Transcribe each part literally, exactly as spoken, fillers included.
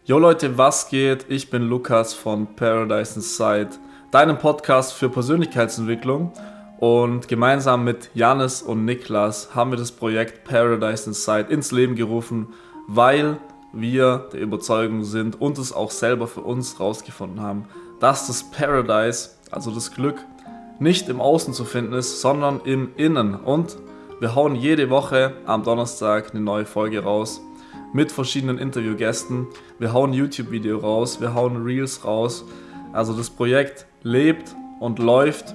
Jo Leute, was geht? Ich bin Lukas von Paradise Inside, deinem Podcast für Persönlichkeitsentwicklung. Und gemeinsam mit Janis und Niklas haben wir das Projekt Paradise Inside ins Leben gerufen, weil wir der Überzeugung sind und es auch selber für uns rausgefunden haben, dass das Paradise, also das Glück, nicht im Außen zu finden ist, sondern im Innen. Und wir hauen jede Woche am Donnerstag eine neue Folge raus mit verschiedenen Interviewgästen. Wir hauen ein YouTube-Video raus, wir hauen Reels raus. Also das Projekt lebt und läuft.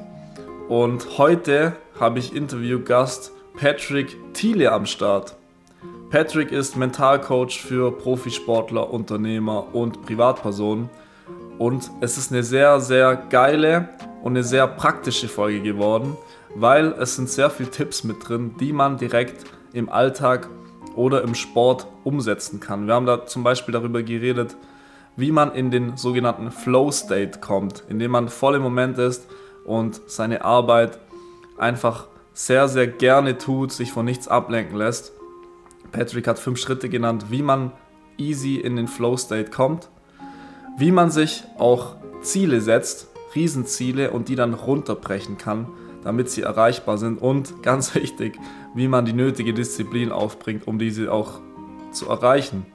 Und heute habe ich Interviewgast Patrick Thiele am Start. Patrick ist Mentalcoach für Profisportler, Unternehmer und Privatpersonen. Und es ist eine sehr, sehr geile und eine sehr praktische Folge geworden, weil es sind sehr viele Tipps mit drin, die man direkt im Alltag oder im Sport umsetzen kann. Wir haben da zum Beispiel darüber geredet, wie man in den sogenannten Flow-State kommt, indem man voll im Moment ist und seine Arbeit einfach sehr, sehr gerne tut, sich von nichts ablenken lässt. Patrick hat fünf Schritte genannt, wie man easy in den Flow-State kommt, wie man sich auch Ziele setzt, Riesenziele, und die dann runterbrechen kann, damit sie erreichbar sind, und ganz wichtig, wie man die nötige Disziplin aufbringt, um diese auch zu erreichen.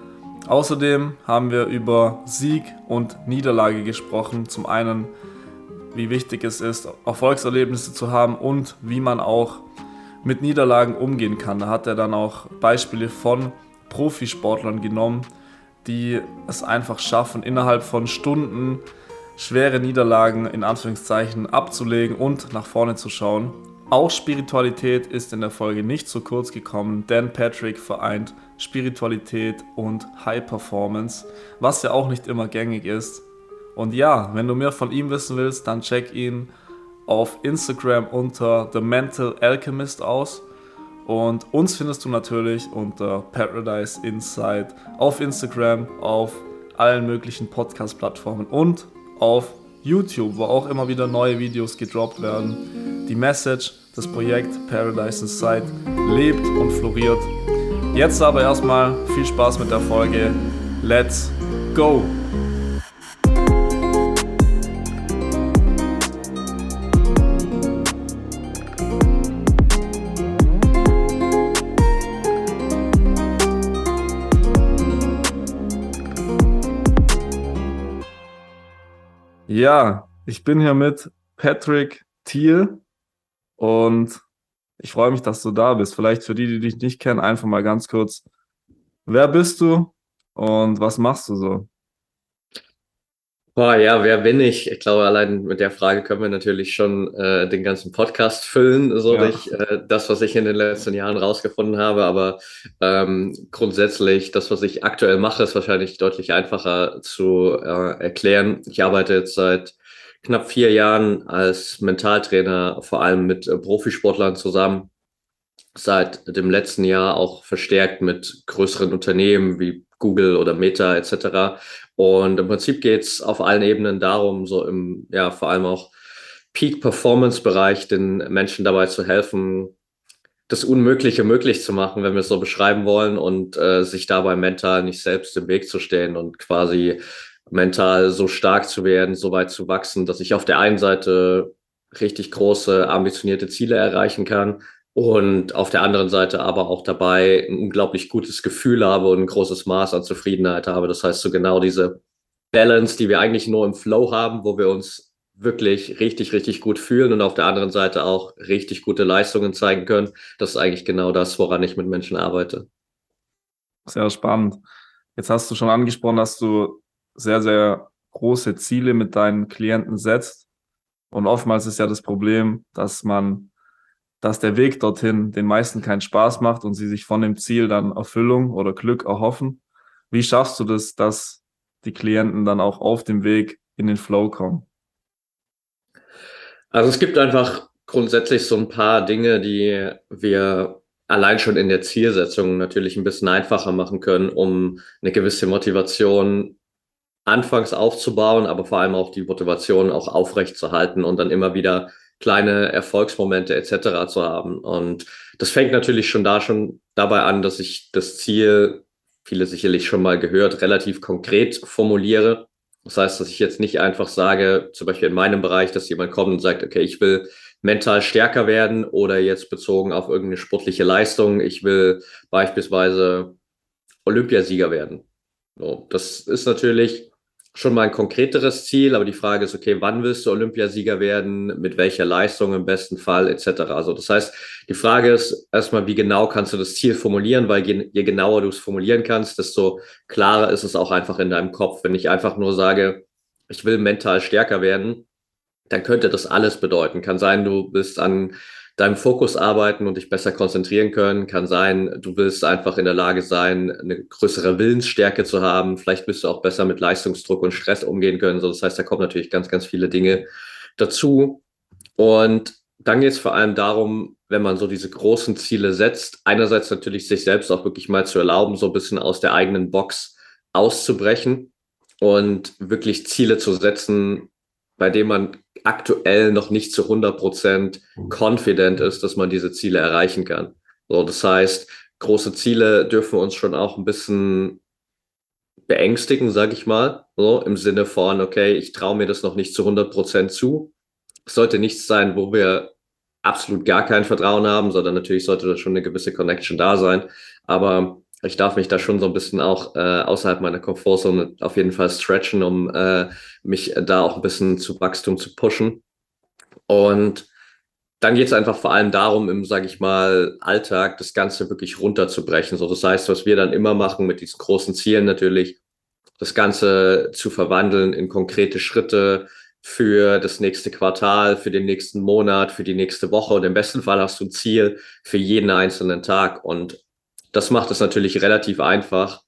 Außerdem haben wir über Sieg und Niederlage gesprochen. Zum einen, wie wichtig es ist, Erfolgserlebnisse zu haben und wie man auch mit Niederlagen umgehen kann. Da hat er dann auch Beispiele von Profisportlern genommen, die es einfach schaffen, innerhalb von Stunden schwere Niederlagen in Anführungszeichen abzulegen und nach vorne zu schauen. Auch Spiritualität ist in der Folge nicht zu kurz gekommen, denn Patrick vereint Spiritualität und High Performance, was ja auch nicht immer gängig ist. Und ja, wenn du mehr von ihm wissen willst, dann check ihn auf Instagram unter The Mental Alchemist aus. Und uns findest du natürlich unter Paradise Inside auf Instagram, auf allen möglichen Podcast-Plattformen und auf YouTube, wo auch immer wieder neue Videos gedroppt werden. Die Message, das Projekt Paradise Inside lebt und floriert. Jetzt aber erstmal viel Spaß mit der Folge. Let's go! Ja, ich bin hier mit Patrick Thiel und ich freue mich, dass du da bist. Vielleicht für die, die dich nicht kennen, einfach mal ganz kurz: Wer bist du und was machst du so? Boah, ja, wer bin ich? Ich glaube, allein mit der Frage können wir natürlich schon äh, den ganzen Podcast füllen, so Ja. durch äh, das, was ich in den letzten Jahren rausgefunden habe. Aber ähm, grundsätzlich, das, was ich aktuell mache, ist wahrscheinlich deutlich einfacher zu äh, erklären. Ich arbeite jetzt seit knapp vier Jahren als Mentaltrainer, vor allem mit äh, Profisportlern zusammen. Seit dem letzten Jahr auch verstärkt mit größeren Unternehmen wie Google oder Meta et cetera. Und im Prinzip geht es auf allen Ebenen darum, so im, ja, vor allem auch Peak-Performance-Bereich den Menschen dabei zu helfen, das Unmögliche möglich zu machen, wenn wir es so beschreiben wollen, und äh, sich dabei mental nicht selbst im Weg zu stehen und quasi mental so stark zu werden, so weit zu wachsen, dass ich auf der einen Seite richtig große, ambitionierte Ziele erreichen kann und auf der anderen Seite aber auch dabei ein unglaublich gutes Gefühl habe und ein großes Maß an Zufriedenheit habe. Das heißt, so genau diese Balance, die wir eigentlich nur im Flow haben, wo wir uns wirklich richtig, richtig gut fühlen und auf der anderen Seite auch richtig gute Leistungen zeigen können. Das ist eigentlich genau das, woran ich mit Menschen arbeite. Sehr spannend. Jetzt hast du schon angesprochen, dass du sehr, sehr große Ziele mit deinen Klienten setzt. Und oftmals ist ja das Problem, dass man dass der Weg dorthin den meisten keinen Spaß macht und sie sich von dem Ziel dann Erfüllung oder Glück erhoffen. Wie schaffst du das, dass die Klienten dann auch auf dem Weg in den Flow kommen? Also es gibt einfach grundsätzlich so ein paar Dinge, die wir allein schon in der Zielsetzung natürlich ein bisschen einfacher machen können, um eine gewisse Motivation anfangs aufzubauen, aber vor allem auch die Motivation auch aufrecht zu halten und dann immer wieder kleine Erfolgsmomente et cetera zu haben. Und das fängt natürlich schon da schon dabei an, dass ich das Ziel viele sicherlich schon mal gehört, relativ konkret formuliere. Das heißt, dass ich jetzt nicht einfach sage, zum Beispiel in meinem Bereich, dass jemand kommt und sagt, okay, ich will mental stärker werden oder jetzt bezogen auf irgendeine sportliche Leistung, ich will beispielsweise Olympiasieger werden. So, das ist natürlich schon mal ein konkreteres Ziel, aber die Frage ist, okay, wann willst du Olympiasieger werden, mit welcher Leistung im besten Fall, et cetera. Also das heißt, die Frage ist erstmal, wie genau kannst du das Ziel formulieren, weil je, je genauer du es formulieren kannst, desto klarer ist es auch einfach in deinem Kopf. Wenn ich einfach nur sage, ich will mental stärker werden, dann könnte das alles bedeuten. Kann sein, du bist an deinem Fokus arbeiten und dich besser konzentrieren können. Kann sein, du willst einfach in der Lage sein, eine größere Willensstärke zu haben. Vielleicht bist du auch besser mit Leistungsdruck und Stress umgehen können. So, das heißt, da kommen natürlich ganz, ganz viele Dinge dazu. Und dann geht es vor allem darum, wenn man so diese großen Ziele setzt, einerseits natürlich sich selbst auch wirklich mal zu erlauben, so ein bisschen aus der eigenen Box auszubrechen und wirklich Ziele zu setzen, bei denen man aktuell noch nicht zu hundert Prozent confident ist, dass man diese Ziele erreichen kann. So, das heißt, große Ziele dürfen uns schon auch ein bisschen beängstigen, sage ich mal, so im Sinne von, okay, ich traue mir das noch nicht zu hundert Prozent zu. Es sollte nichts sein, wo wir absolut gar kein Vertrauen haben, sondern natürlich sollte da schon eine gewisse Connection da sein. Aber ich darf mich da schon so ein bisschen auch äh, außerhalb meiner Komfortzone auf jeden Fall stretchen, um äh, mich da auch ein bisschen zu Wachstum zu pushen. Und dann geht es einfach vor allem darum, im, sage ich mal, Alltag das Ganze wirklich runterzubrechen. So, das heißt, was wir dann immer machen mit diesen großen Zielen natürlich, das Ganze zu verwandeln in konkrete Schritte für das nächste Quartal, für den nächsten Monat, für die nächste Woche. Und im besten Fall hast du ein Ziel für jeden einzelnen Tag. Und das macht es natürlich relativ einfach,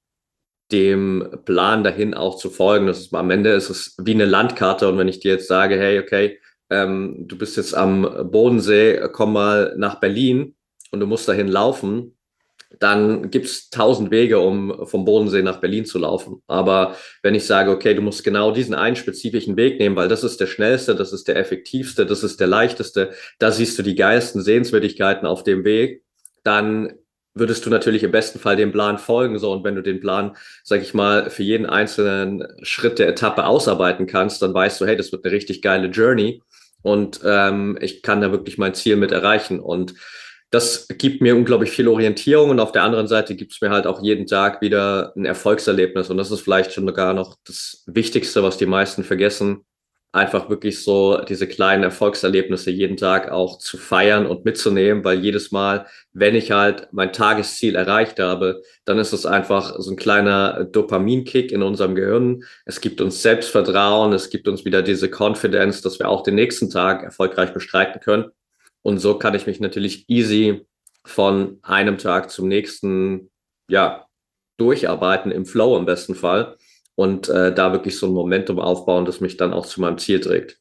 dem Plan dahin auch zu folgen. Das ist, am Ende ist es wie eine Landkarte. Und wenn ich dir jetzt sage, hey, okay, ähm, du bist jetzt am Bodensee, komm mal nach Berlin und du musst dahin laufen, dann gibt es tausend Wege, um vom Bodensee nach Berlin zu laufen. Aber wenn ich sage, okay, du musst genau diesen einen spezifischen Weg nehmen, weil das ist der schnellste, das ist der effektivste, das ist der leichteste, da siehst du die geilsten Sehenswürdigkeiten auf dem Weg, dann würdest du natürlich im besten Fall dem Plan folgen. So, und wenn du den Plan, sag ich mal, für jeden einzelnen Schritt der Etappe ausarbeiten kannst, dann weißt du, hey, das wird eine richtig geile Journey und ähm, ich kann da wirklich mein Ziel mit erreichen. Und das gibt mir unglaublich viel Orientierung und auf der anderen Seite gibt es mir halt auch jeden Tag wieder ein Erfolgserlebnis. Und das ist vielleicht schon gar noch das Wichtigste, was die meisten vergessen, einfach wirklich so diese kleinen Erfolgserlebnisse jeden Tag auch zu feiern und mitzunehmen, weil jedes Mal, wenn ich halt mein Tagesziel erreicht habe, dann ist es einfach so ein kleiner Dopaminkick in unserem Gehirn. Es gibt uns Selbstvertrauen, es gibt uns wieder diese Confidence, dass wir auch den nächsten Tag erfolgreich bestreiten können. Und so kann ich mich natürlich easy von einem Tag zum nächsten, ja, durcharbeiten, im Flow im besten Fall. Und äh, da wirklich so ein Momentum aufbauen, das mich dann auch zu meinem Ziel trägt.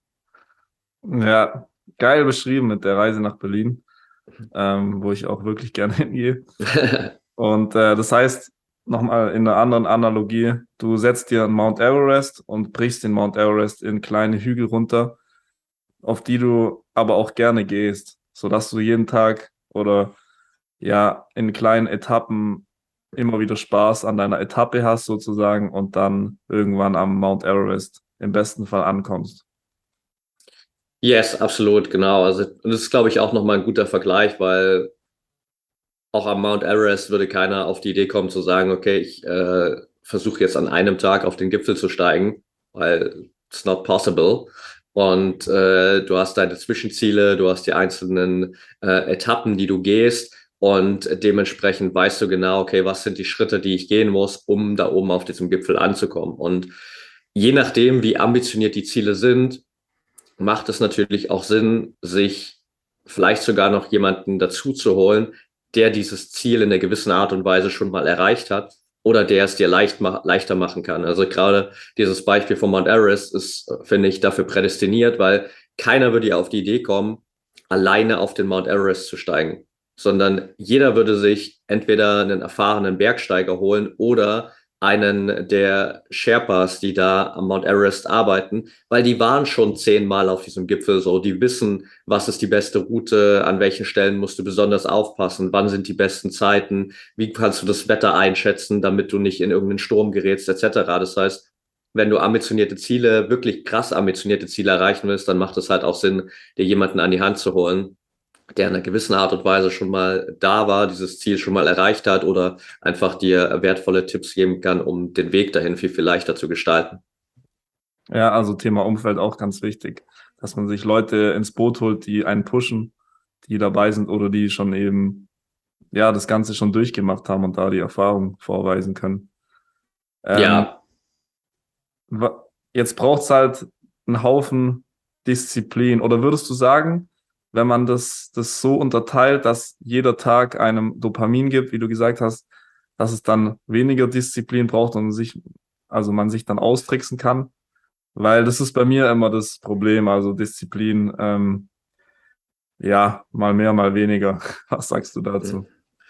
Ja, geil beschrieben mit der Reise nach Berlin, ähm, wo ich auch wirklich gerne hingehe. Und äh, das heißt, nochmal in einer anderen Analogie, du setzt dir einen Mount Everest und brichst den Mount Everest in kleine Hügel runter, auf die du aber auch gerne gehst, sodass du jeden Tag oder ja in kleinen Etappen immer wieder Spaß an deiner Etappe hast sozusagen und dann irgendwann am Mount Everest im besten Fall ankommst. Yes, absolut, genau. Also, und das ist, glaube ich, auch nochmal ein guter Vergleich, weil auch am Mount Everest würde keiner auf die Idee kommen zu sagen, okay, ich äh, versuche jetzt an einem Tag auf den Gipfel zu steigen, weil it's not possible. Und äh, du hast deine Zwischenziele, du hast die einzelnen äh, Etappen, die du gehst. Und dementsprechend weißt du genau, okay, was sind die Schritte, die ich gehen muss, um da oben auf diesem Gipfel anzukommen. Und je nachdem, wie ambitioniert die Ziele sind, macht es natürlich auch Sinn, sich vielleicht sogar noch jemanden dazu zu holen, der dieses Ziel in einer gewissen Art und Weise schon mal erreicht hat oder der es dir leicht ma- leichter machen kann. Also gerade dieses Beispiel von Mount Everest ist, finde ich, dafür prädestiniert, weil keiner würde ja auf die Idee kommen, alleine auf den Mount Everest zu steigen, sondern jeder würde sich entweder einen erfahrenen Bergsteiger holen oder einen der Sherpas, die da am Mount Everest arbeiten, weil die waren schon zehnmal auf diesem Gipfel so. Die wissen, was ist die beste Route, an welchen Stellen musst du besonders aufpassen, wann sind die besten Zeiten, wie kannst du das Wetter einschätzen, damit du nicht in irgendeinen Sturm gerätst, et cetera. Das heißt, wenn du ambitionierte Ziele, wirklich krass ambitionierte Ziele erreichen willst, dann macht es halt auch Sinn, dir jemanden an die Hand zu holen, der in einer gewissen Art und Weise schon mal da war, dieses Ziel schon mal erreicht hat oder einfach dir wertvolle Tipps geben kann, um den Weg dahin viel, viel leichter zu gestalten. Ja, also Thema Umfeld auch ganz wichtig, dass man sich Leute ins Boot holt, die einen pushen, die dabei sind oder die schon eben, ja, das Ganze schon durchgemacht haben und da die Erfahrung vorweisen können. Ähm, Ja, Jetzt braucht es halt einen Haufen Disziplin. Oder würdest du sagen, wenn man das, das so unterteilt, dass jeder Tag einem Dopamin gibt, wie du gesagt hast, dass es dann weniger Disziplin braucht und sich, also man sich dann austricksen kann? Weil das ist bei mir immer das Problem, also Disziplin, ähm, ja, mal mehr, mal weniger. Was sagst du dazu?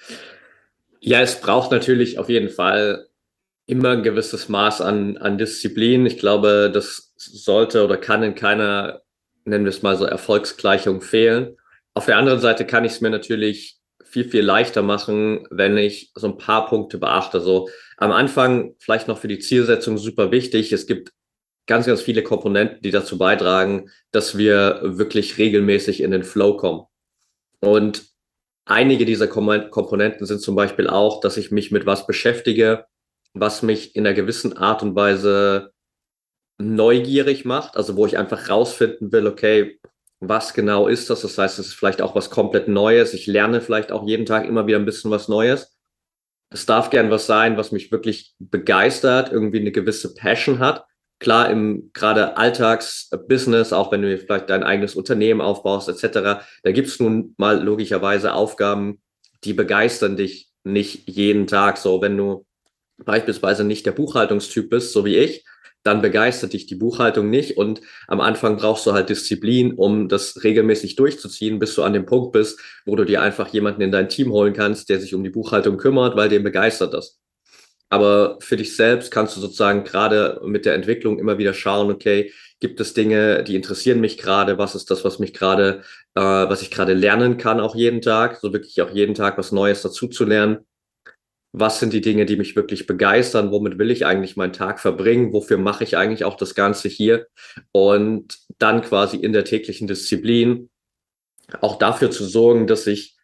ja, es braucht natürlich auf jeden Fall immer ein gewisses Maß an, an Disziplin. Ich glaube, das sollte oder kann in keiner, nennen wir es mal so, Erfolgsgleichung fehlen. Auf der anderen Seite kann ich es mir natürlich viel, viel leichter machen, wenn ich so ein paar Punkte beachte. So am Anfang vielleicht noch für die Zielsetzung super wichtig. Es gibt ganz, ganz viele Komponenten, die dazu beitragen, dass wir wirklich regelmäßig in den Flow kommen. Und einige dieser Komponenten sind zum Beispiel auch, dass ich mich mit was beschäftige, was mich in einer gewissen Art und Weise neugierig macht, also wo ich einfach rausfinden will, okay, was genau ist das? Das heißt, es ist vielleicht auch was komplett Neues. Ich lerne vielleicht auch jeden Tag immer wieder ein bisschen was Neues. Es darf gern was sein, was mich wirklich begeistert, irgendwie eine gewisse Passion hat. Klar, im gerade Alltagsbusiness, auch wenn du vielleicht dein eigenes Unternehmen aufbaust, et cetera, da gibt es nun mal logischerweise Aufgaben, die begeistern dich nicht jeden Tag. So, wenn du beispielsweise nicht der Buchhaltungstyp bist, so wie ich, dann begeistert dich die Buchhaltung nicht und am Anfang brauchst du halt Disziplin, um das regelmäßig durchzuziehen, bis du an dem Punkt bist, wo du dir einfach jemanden in dein Team holen kannst, der sich um die Buchhaltung kümmert, weil den begeistert das. Aber für dich selbst kannst du sozusagen gerade mit der Entwicklung immer wieder schauen, okay, gibt es Dinge, die interessieren mich gerade, was ist das, was mich gerade, äh, was ich gerade lernen kann, auch jeden Tag, so wirklich auch jeden Tag was Neues dazu zu lernen. Was sind die Dinge, die mich wirklich begeistern? Womit will ich eigentlich meinen Tag verbringen? Wofür mache ich eigentlich auch das Ganze hier? Und dann quasi in der täglichen Disziplin auch dafür zu sorgen, dass ich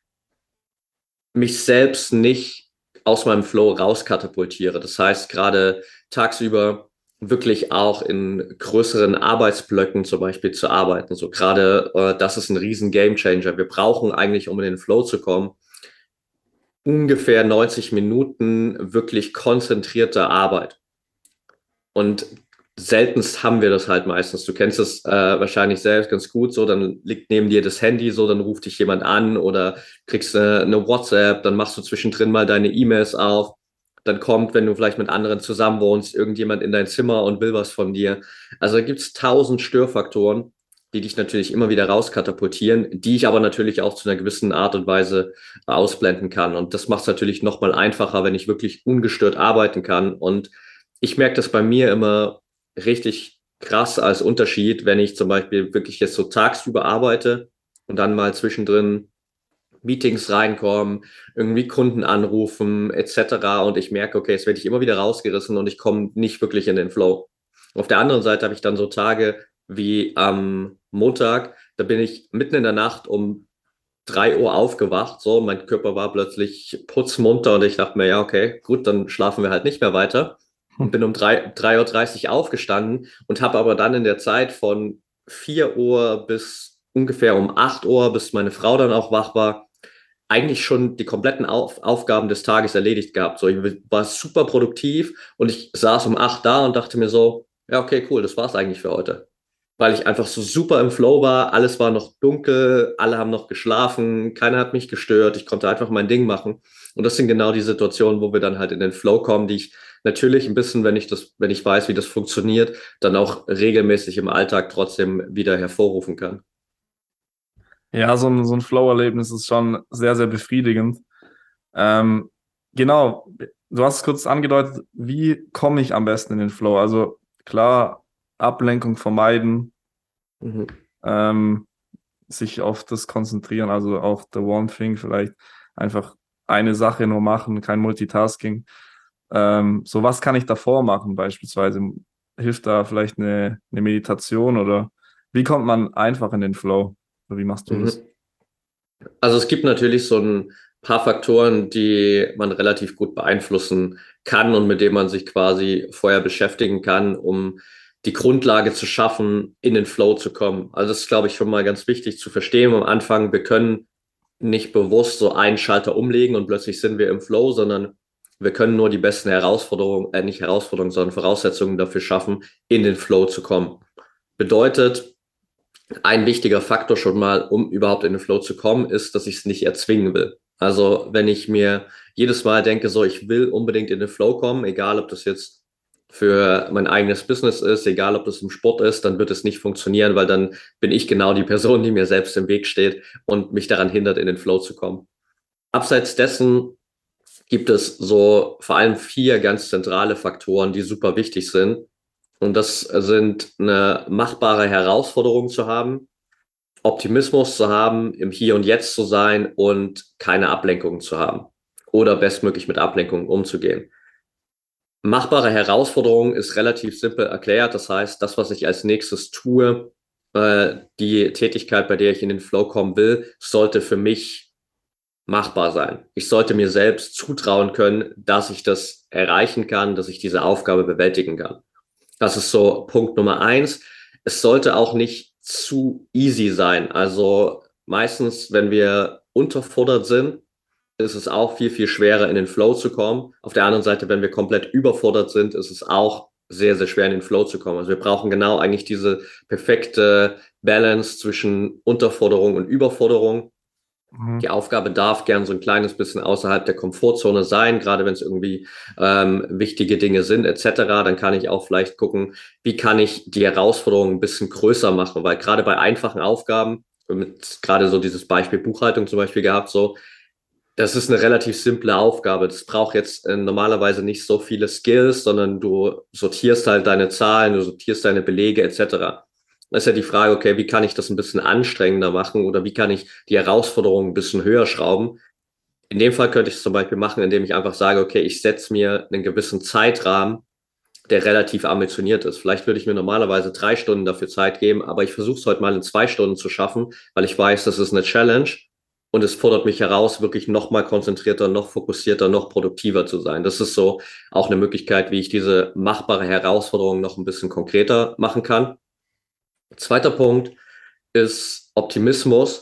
mich selbst nicht aus meinem Flow rauskatapultiere. Das heißt, gerade tagsüber wirklich auch in größeren Arbeitsblöcken zum Beispiel zu arbeiten. So gerade, äh, das ist ein riesen Gamechanger. Wir brauchen eigentlich, um in den Flow zu kommen, ungefähr neunzig Minuten wirklich konzentrierte Arbeit. Und seltenst haben wir das halt meistens. Du kennst es äh, wahrscheinlich selbst ganz gut so, dann liegt neben dir das Handy so, dann ruft dich jemand an oder kriegst eine, eine WhatsApp, dann machst du zwischendrin mal deine E-Mails auf. Dann kommt, wenn du vielleicht mit anderen zusammen wohnst, irgendjemand in dein Zimmer und will was von dir. Also da gibt es tausend Störfaktoren, die dich natürlich immer wieder rauskatapultieren, die ich aber natürlich auch zu einer gewissen Art und Weise ausblenden kann. Und das macht es natürlich nochmal einfacher, wenn ich wirklich ungestört arbeiten kann. Und ich merke das bei mir immer richtig krass als Unterschied, wenn ich zum Beispiel wirklich jetzt so tagsüber arbeite und dann mal zwischendrin Meetings reinkommen, irgendwie Kunden anrufen, et cetera. Und ich merke, okay, jetzt werde ich immer wieder rausgerissen und ich komme nicht wirklich in den Flow. Auf der anderen Seite habe ich dann so Tage wie am Montag, da bin ich mitten in der Nacht um drei Uhr aufgewacht, so, mein Körper war plötzlich putzmunter und ich dachte mir, ja, okay, gut, dann schlafen wir halt nicht mehr weiter. Und bin um drei Uhr dreißig aufgestanden und habe aber dann in der Zeit von vier Uhr bis ungefähr um acht Uhr, bis meine Frau dann auch wach war, eigentlich schon die kompletten Auf Aufgaben des Tages erledigt gehabt. So, ich war super produktiv und ich saß um acht da und dachte mir so, ja, okay, cool, das war's eigentlich für heute. Weil ich einfach so super im Flow war, alles war noch dunkel, alle haben noch geschlafen, keiner hat mich gestört, ich konnte einfach mein Ding machen. Und das sind genau die Situationen, wo wir dann halt in den Flow kommen, die ich natürlich ein bisschen, wenn ich das, wenn ich weiß, wie das funktioniert, dann auch regelmäßig im Alltag trotzdem wieder hervorrufen kann. Ja, so ein, so ein Flow-Erlebnis ist schon sehr, sehr befriedigend. Ähm, genau, du hast es kurz angedeutet, wie komme ich am besten in den Flow? Also klar, Ablenkung vermeiden, Mhm. ähm, sich auf das konzentrieren, also auch the one thing, vielleicht einfach eine Sache nur machen, kein Multitasking. Ähm, so was kann ich davor machen beispielsweise? Hilft da vielleicht eine, eine Meditation oder wie kommt man einfach in den Flow? Oder wie machst du das? Mhm. Also es gibt natürlich so ein paar Faktoren, die man relativ gut beeinflussen kann und mit denen man sich quasi vorher beschäftigen kann, um die Grundlage zu schaffen, in den Flow zu kommen. Also das ist, glaube ich, schon mal ganz wichtig zu verstehen am Anfang. Wir können nicht bewusst so einen Schalter umlegen und plötzlich sind wir im Flow, sondern wir können nur die besten Herausforderungen, äh, nicht Herausforderungen, sondern Voraussetzungen dafür schaffen, in den Flow zu kommen. Bedeutet, ein wichtiger Faktor schon mal, um überhaupt in den Flow zu kommen, ist, dass ich es nicht erzwingen will. Also wenn ich mir jedes Mal denke, so ich will unbedingt in den Flow kommen, egal ob das jetzt für mein eigenes Business ist, egal ob das im Sport ist, dann wird es nicht funktionieren, weil dann bin ich genau die Person, die mir selbst im Weg steht und mich daran hindert, in den Flow zu kommen. Abseits dessen gibt es so vor allem vier ganz zentrale Faktoren, die super wichtig sind. Und das sind eine machbare Herausforderung zu haben, Optimismus zu haben, im Hier und Jetzt zu sein und keine Ablenkungen zu haben oder bestmöglich mit Ablenkungen umzugehen. Machbare Herausforderung ist relativ simpel erklärt. Das heißt, das, was ich als nächstes tue, äh, die Tätigkeit, bei der ich in den Flow kommen will, sollte für mich machbar sein. Ich sollte mir selbst zutrauen können, dass ich das erreichen kann, dass ich diese Aufgabe bewältigen kann. Das ist so Punkt Nummer eins. Es sollte auch nicht zu easy sein. Also meistens, wenn wir unterfordert sind, ist es auch viel, viel schwerer, in den Flow zu kommen. Auf der anderen Seite, wenn wir komplett überfordert sind, ist es auch sehr, sehr schwer, in den Flow zu kommen. Also wir brauchen genau eigentlich diese perfekte Balance zwischen Unterforderung und Überforderung. Mhm. Die Aufgabe darf gern so ein kleines bisschen außerhalb der Komfortzone sein, gerade wenn es irgendwie ähm, wichtige Dinge sind, et cetera. Dann kann ich auch vielleicht gucken, wie kann ich die Herausforderung ein bisschen größer machen, weil gerade bei einfachen Aufgaben, mit gerade so dieses Beispiel Buchhaltung zum Beispiel gehabt, so, das ist eine relativ simple Aufgabe. Das braucht jetzt äh, normalerweise nicht so viele Skills, sondern du sortierst halt deine Zahlen, du sortierst deine Belege et cetera. Das ist ja die Frage, okay, wie kann ich das ein bisschen anstrengender machen oder wie kann ich die Herausforderungen ein bisschen höher schrauben? In dem Fall könnte ich es zum Beispiel machen, indem ich einfach sage, okay, ich setze mir einen gewissen Zeitrahmen, der relativ ambitioniert ist. Vielleicht würde ich mir normalerweise drei Stunden dafür Zeit geben, aber ich versuche es heute mal in zwei Stunden zu schaffen, weil ich weiß, das ist eine Challenge und es fordert mich heraus, wirklich noch mal konzentrierter, noch fokussierter, noch produktiver zu sein. Das ist so auch eine Möglichkeit, wie ich diese machbare Herausforderung noch ein bisschen konkreter machen kann. Zweiter Punkt ist Optimismus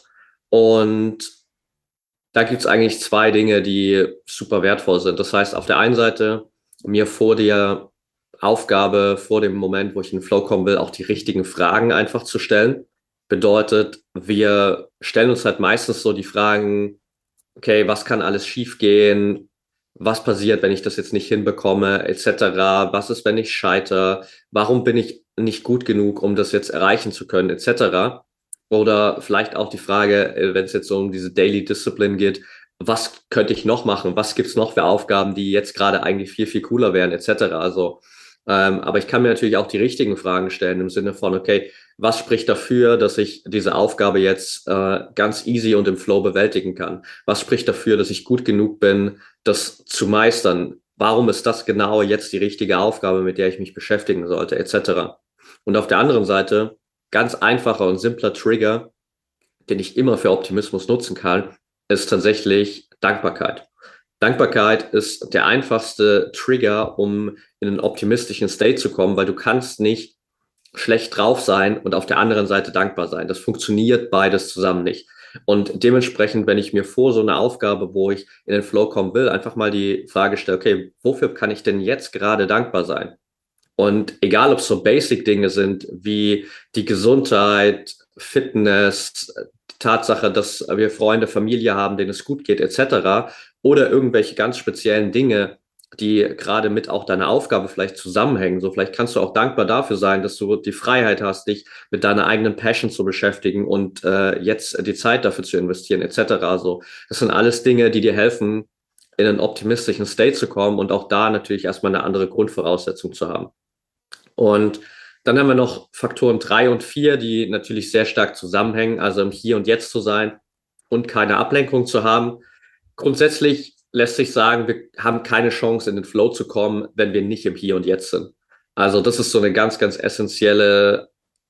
und da gibt es eigentlich zwei Dinge, die super wertvoll sind. Das heißt, auf der einen Seite mir vor der Aufgabe, vor dem Moment, wo ich in den Flow kommen will, auch die richtigen Fragen einfach zu stellen. Bedeutet, wir stellen uns halt meistens so die Fragen, okay, was kann alles schiefgehen? Was passiert, wenn ich das jetzt nicht hinbekomme, et cetera. Was ist, wenn ich scheitere? Warum bin ich nicht gut genug, um das jetzt erreichen zu können, et cetera. Oder vielleicht auch die Frage, äh, wenn es jetzt so um diese Daily Discipline geht, was könnte ich noch machen? Was gibt's noch für Aufgaben, die jetzt gerade eigentlich viel, viel cooler wären, et cetera. Also, ähm, aber ich kann mir natürlich auch die richtigen Fragen stellen im Sinne von, okay, was spricht dafür, dass ich diese Aufgabe jetzt äh, ganz easy und im Flow bewältigen kann? Was spricht dafür, dass ich gut genug bin, das zu meistern? Warum ist das genau jetzt die richtige Aufgabe, mit der ich mich beschäftigen sollte, et cetera. Und auf der anderen Seite, ganz einfacher und simpler Trigger, den ich immer für Optimismus nutzen kann, ist tatsächlich Dankbarkeit. Dankbarkeit ist der einfachste Trigger, um in einen optimistischen State zu kommen, weil du kannst nicht schlecht drauf sein und auf der anderen Seite dankbar sein. Das funktioniert beides zusammen nicht. Und dementsprechend, wenn ich mir vor so einer Aufgabe, wo ich in den Flow kommen will, einfach mal die Frage stelle, okay, wofür kann ich denn jetzt gerade dankbar sein? Und egal, ob es so Basic-Dinge sind wie die Gesundheit, Fitness, die Tatsache, dass wir Freunde, Familie haben, denen es gut geht, et cetera, oder irgendwelche ganz speziellen Dinge, die gerade mit auch deiner Aufgabe vielleicht zusammenhängen. So, vielleicht kannst du auch dankbar dafür sein, dass du die Freiheit hast, dich mit deiner eigenen Passion zu beschäftigen und äh, jetzt die Zeit dafür zu investieren, et cetera. So, das sind alles Dinge, die dir helfen, in einen optimistischen State zu kommen und auch da natürlich erstmal eine andere Grundvoraussetzung zu haben. Und dann haben wir noch Faktoren drei und vier, die natürlich sehr stark zusammenhängen, also im Hier und Jetzt zu sein und keine Ablenkung zu haben. Grundsätzlich lässt sich sagen, wir haben keine Chance, in den Flow zu kommen, wenn wir nicht im Hier und Jetzt sind. Also das ist so eine ganz, ganz essentielle,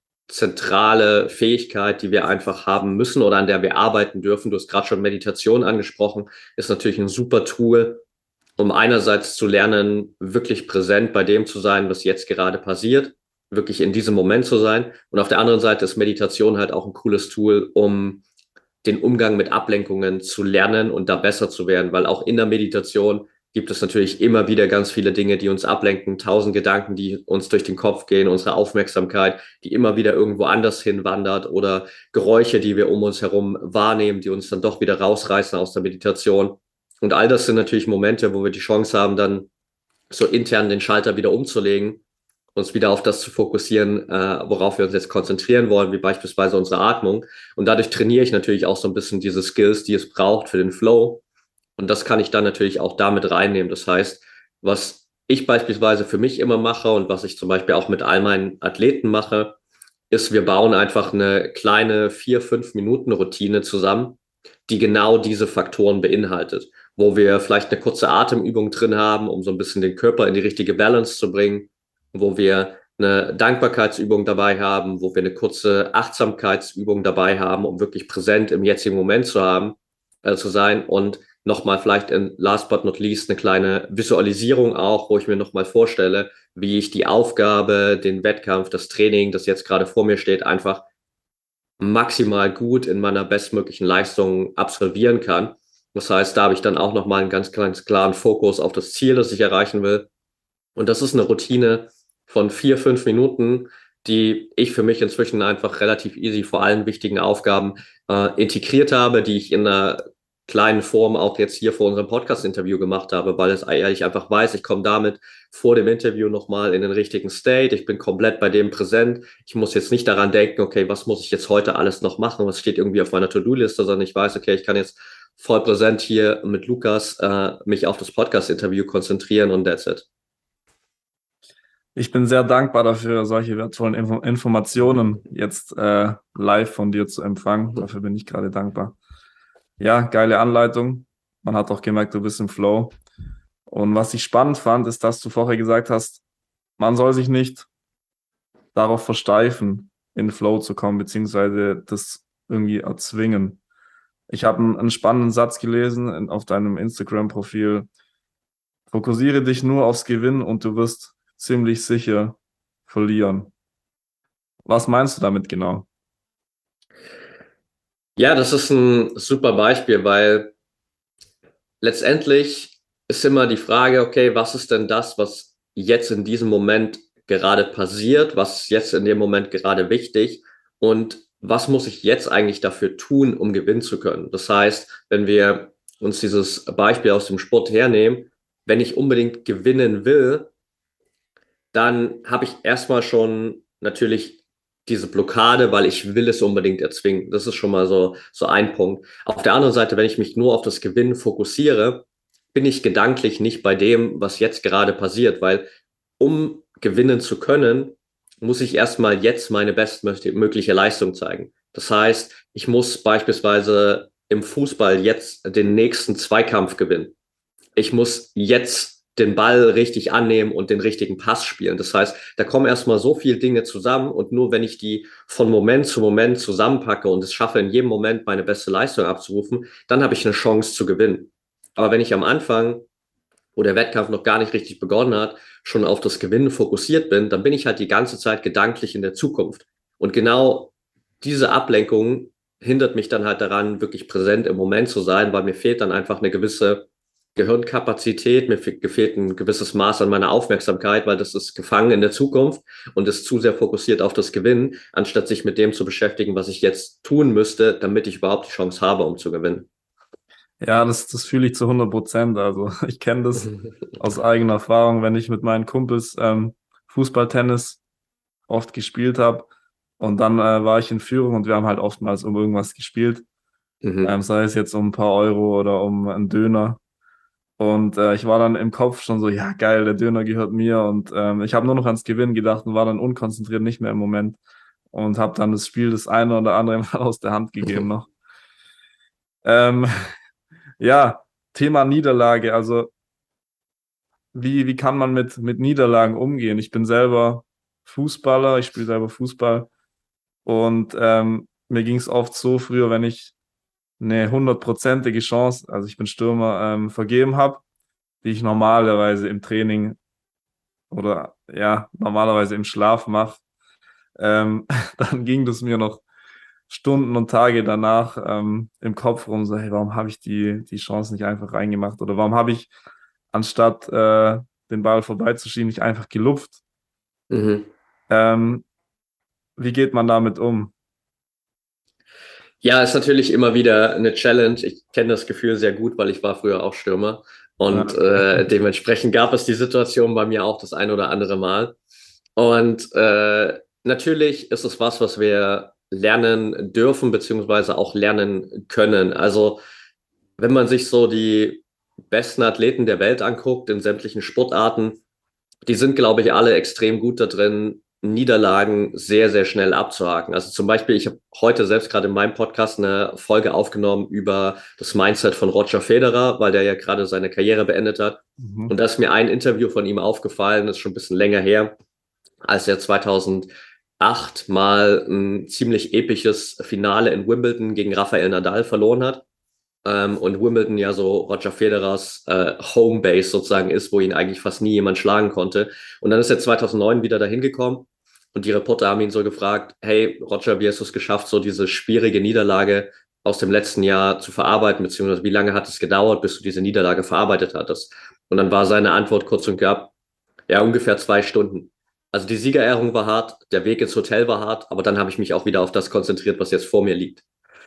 zentrale Fähigkeit, die wir einfach haben müssen oder an der wir arbeiten dürfen. Du hast gerade schon Meditation angesprochen, ist natürlich ein super Tool, um einerseits zu lernen, wirklich präsent bei dem zu sein, was jetzt gerade passiert, wirklich in diesem Moment zu sein. Und auf der anderen Seite ist Meditation halt auch ein cooles Tool, um den Umgang mit Ablenkungen zu lernen und da besser zu werden, weil auch in der Meditation gibt es natürlich immer wieder ganz viele Dinge, die uns ablenken, tausend Gedanken, die uns durch den Kopf gehen, unsere Aufmerksamkeit, die immer wieder irgendwo anders hinwandert oder Geräusche, die wir um uns herum wahrnehmen, die uns dann doch wieder rausreißen aus der Meditation. Und all das sind natürlich Momente, wo wir die Chance haben, dann so intern den Schalter wieder umzulegen, uns wieder auf das zu fokussieren, äh, worauf wir uns jetzt konzentrieren wollen, wie beispielsweise unsere Atmung. Und dadurch trainiere ich natürlich auch so ein bisschen diese Skills, die es braucht für den Flow. Und das kann ich dann natürlich auch damit reinnehmen. Das heißt, was ich beispielsweise für mich immer mache und was ich zum Beispiel auch mit all meinen Athleten mache, ist, wir bauen einfach eine kleine vier, fünf Minuten Routine zusammen, die genau diese Faktoren beinhaltet, wo wir vielleicht eine kurze Atemübung drin haben, um so ein bisschen den Körper in die richtige Balance zu bringen, wo wir eine Dankbarkeitsübung dabei haben, wo wir eine kurze Achtsamkeitsübung dabei haben, um wirklich präsent im jetzigen Moment zu haben, äh, zu sein und nochmal vielleicht in last but not least eine kleine Visualisierung auch, wo ich mir nochmal vorstelle, wie ich die Aufgabe, den Wettkampf, das Training, das jetzt gerade vor mir steht, einfach maximal gut in meiner bestmöglichen Leistung absolvieren kann. Das heißt, da habe ich dann auch nochmal einen ganz, ganz klaren Fokus auf das Ziel, das ich erreichen will. Und das ist eine Routine von vier, fünf Minuten, die ich für mich inzwischen einfach relativ easy vor allen wichtigen Aufgaben äh, integriert habe, die ich in einer kleinen Form auch jetzt hier vor unserem Podcast-Interview gemacht habe, weil es ich einfach weiß, ich komme damit vor dem Interview nochmal in den richtigen State, ich bin komplett bei dem präsent, ich muss jetzt nicht daran denken, okay, was muss ich jetzt heute alles noch machen, was steht irgendwie auf meiner To-Do-Liste, sondern ich weiß, okay, ich kann jetzt voll präsent hier mit Lukas äh, mich auf das Podcast-Interview konzentrieren und that's it. Ich bin sehr dankbar dafür, solche wertvollen Info- Informationen jetzt äh, live von dir zu empfangen. Dafür bin ich gerade dankbar. Ja, geile Anleitung. Man hat auch gemerkt, du bist im Flow. Und was ich spannend fand, ist, dass du vorher gesagt hast, man soll sich nicht darauf versteifen, in den Flow zu kommen, beziehungsweise das irgendwie erzwingen. Ich habe einen, einen spannenden Satz gelesen in, auf deinem Instagram-Profil. Fokussiere dich nur aufs Gewinnen und du wirst ziemlich sicher verlieren. Was meinst du damit genau? Ja, das ist ein super Beispiel, weil letztendlich ist immer die Frage, okay, was ist denn das, was jetzt in diesem Moment gerade passiert? Was ist jetzt in dem Moment gerade wichtig? Und was muss ich jetzt eigentlich dafür tun, um gewinnen zu können? Das heißt, wenn wir uns dieses Beispiel aus dem Sport hernehmen, wenn ich unbedingt gewinnen will, dann habe ich erstmal schon natürlich diese Blockade, weil ich will es unbedingt erzwingen. Das ist schon mal so, so ein Punkt. Auf der anderen Seite, wenn ich mich nur auf das Gewinnen fokussiere, bin ich gedanklich nicht bei dem, was jetzt gerade passiert, weil um gewinnen zu können, muss ich erstmal jetzt meine bestmögliche Leistung zeigen. Das heißt, ich muss beispielsweise im Fußball jetzt den nächsten Zweikampf gewinnen. Ich muss jetzt den Ball richtig annehmen und den richtigen Pass spielen. Das heißt, da kommen erstmal so viele Dinge zusammen und nur wenn ich die von Moment zu Moment zusammenpacke und es schaffe, in jedem Moment meine beste Leistung abzurufen, dann habe ich eine Chance zu gewinnen. Aber wenn ich am Anfang, wo der Wettkampf noch gar nicht richtig begonnen hat, schon auf das Gewinnen fokussiert bin, dann bin ich halt die ganze Zeit gedanklich in der Zukunft. Und genau diese Ablenkung hindert mich dann halt daran, wirklich präsent im Moment zu sein, weil mir fehlt dann einfach eine gewisse Gehirnkapazität, mir gefehlt ein gewisses Maß an meiner Aufmerksamkeit, weil das ist gefangen in der Zukunft und ist zu sehr fokussiert auf das Gewinnen, anstatt sich mit dem zu beschäftigen, was ich jetzt tun müsste, damit ich überhaupt die Chance habe, um zu gewinnen. Ja, das, das fühle ich zu hundert Prozent. Also ich kenne das aus eigener Erfahrung, wenn ich mit meinen Kumpels ähm, Fußball, Tennis oft gespielt habe und dann äh, war ich in Führung und wir haben halt oftmals um irgendwas gespielt, Mhm. ähm, sei es jetzt um ein paar Euro oder um einen Döner. Und äh, ich war dann im Kopf schon so, ja geil, der Döner gehört mir. Und ähm, ich habe nur noch ans Gewinnen gedacht und war dann unkonzentriert, nicht mehr im Moment. Und habe dann das Spiel das eine oder andere Mal aus der Hand gegeben noch. Ähm, ja, Thema Niederlage. Also wie, wie kann man mit, mit Niederlagen umgehen? Ich bin selber Fußballer, ich spiele selber Fußball. Und ähm, mir ging es oft so früher, wenn ich eine hundertprozentige Chance, also ich bin Stürmer, ähm, vergeben habe, die ich normalerweise im Training oder ja, normalerweise im Schlaf mache, ähm, dann ging das mir noch Stunden und Tage danach ähm, im Kopf rum, so, hey, warum habe ich die, die Chance nicht einfach reingemacht? Oder warum habe ich, anstatt äh, den Ball vorbeizuschieben, nicht einfach gelupft? Mhm. Ähm, wie geht man damit um? Ja, ist natürlich immer wieder eine Challenge. Ich kenne das Gefühl sehr gut, weil ich war früher auch Stürmer. Ja, Und äh, dementsprechend gab es die Situation bei mir auch das ein oder andere Mal. Und äh, natürlich ist es was, was wir lernen dürfen, beziehungsweise auch lernen können. Also wenn man sich so die besten Athleten der Welt anguckt, in sämtlichen Sportarten, die sind, glaube ich, alle extrem gut da drin, Niederlagen sehr, sehr schnell abzuhaken. Also zum Beispiel, ich habe heute selbst gerade in meinem Podcast eine Folge aufgenommen über das Mindset von Roger Federer, weil der ja gerade seine Karriere beendet hat. mhm. Und da ist mir ein Interview von ihm aufgefallen, das ist schon ein bisschen länger her, als er zweitausendacht mal ein ziemlich episches Finale in Wimbledon gegen Rafael Nadal verloren hat. Ähm, und Wimbledon ja so Roger Federers äh, Homebase sozusagen ist, wo ihn eigentlich fast nie jemand schlagen konnte. Und dann ist er zweitausendneun wieder dahin gekommen und die Reporter haben ihn so gefragt, hey Roger, wie hast du es geschafft, so diese schwierige Niederlage aus dem letzten Jahr zu verarbeiten, beziehungsweise wie lange hat es gedauert, bis du diese Niederlage verarbeitet hattest? Und dann war seine Antwort kurz und knapp, ja, ungefähr zwei Stunden. Also die Siegerehrung war hart, der Weg ins Hotel war hart, aber dann habe ich mich auch wieder auf das konzentriert, was jetzt vor mir liegt.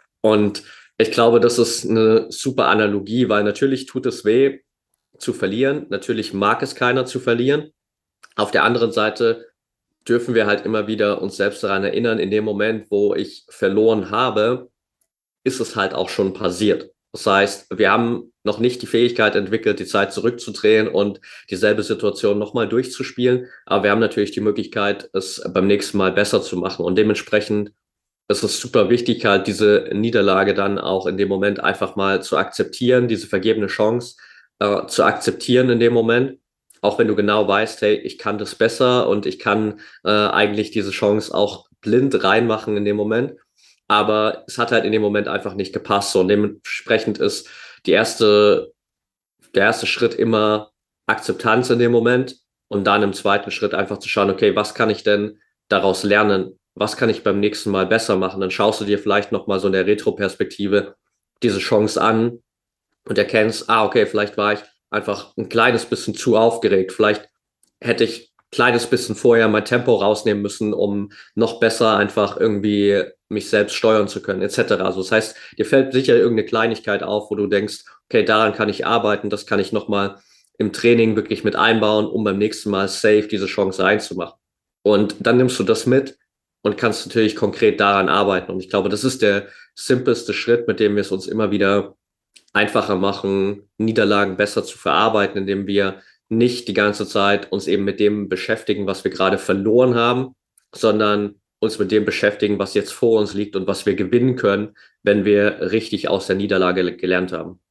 Und ich glaube, das ist eine super Analogie, weil natürlich tut es weh zu verlieren. Natürlich mag es keiner zu verlieren. Auf der anderen Seite dürfen wir halt immer wieder uns selbst daran erinnern, in dem Moment, wo ich verloren habe, ist es halt auch schon passiert. Das heißt, wir haben noch nicht die Fähigkeit entwickelt, die Zeit zurückzudrehen und dieselbe Situation nochmal durchzuspielen. Aber wir haben natürlich die Möglichkeit, es beim nächsten Mal besser zu machen. Und dementsprechend es ist super wichtig, halt diese Niederlage dann auch in dem Moment einfach mal zu akzeptieren, diese vergebene Chance äh, zu akzeptieren in dem Moment. Auch wenn du genau weißt, hey, ich kann das besser und ich kann äh, eigentlich diese Chance auch blind reinmachen in dem Moment. Aber es hat halt in dem Moment einfach nicht gepasst. So, und dementsprechend ist die erste, der erste Schritt immer Akzeptanz in dem Moment und dann im zweiten Schritt einfach zu schauen, okay, was kann ich denn daraus lernen? Was kann ich beim nächsten Mal besser machen? Dann schaust du dir vielleicht nochmal so in der Retro-Perspektive diese Chance an und erkennst, ah, okay, vielleicht war ich einfach ein kleines bisschen zu aufgeregt. Vielleicht hätte ich ein kleines bisschen vorher mein Tempo rausnehmen müssen, um noch besser einfach irgendwie mich selbst steuern zu können, et cetera. Also das heißt, dir fällt sicher irgendeine Kleinigkeit auf, wo du denkst, okay, daran kann ich arbeiten, das kann ich nochmal im Training wirklich mit einbauen, um beim nächsten Mal safe diese Chance reinzumachen. Und dann nimmst du das mit und kannst natürlich konkret daran arbeiten. Und ich glaube, das ist der simpelste Schritt, mit dem wir es uns immer wieder einfacher machen, Niederlagen besser zu verarbeiten, indem wir nicht die ganze Zeit uns eben mit dem beschäftigen, was wir gerade verloren haben, sondern uns mit dem beschäftigen, was jetzt vor uns liegt und was wir gewinnen können, wenn wir richtig aus der Niederlage gelernt haben.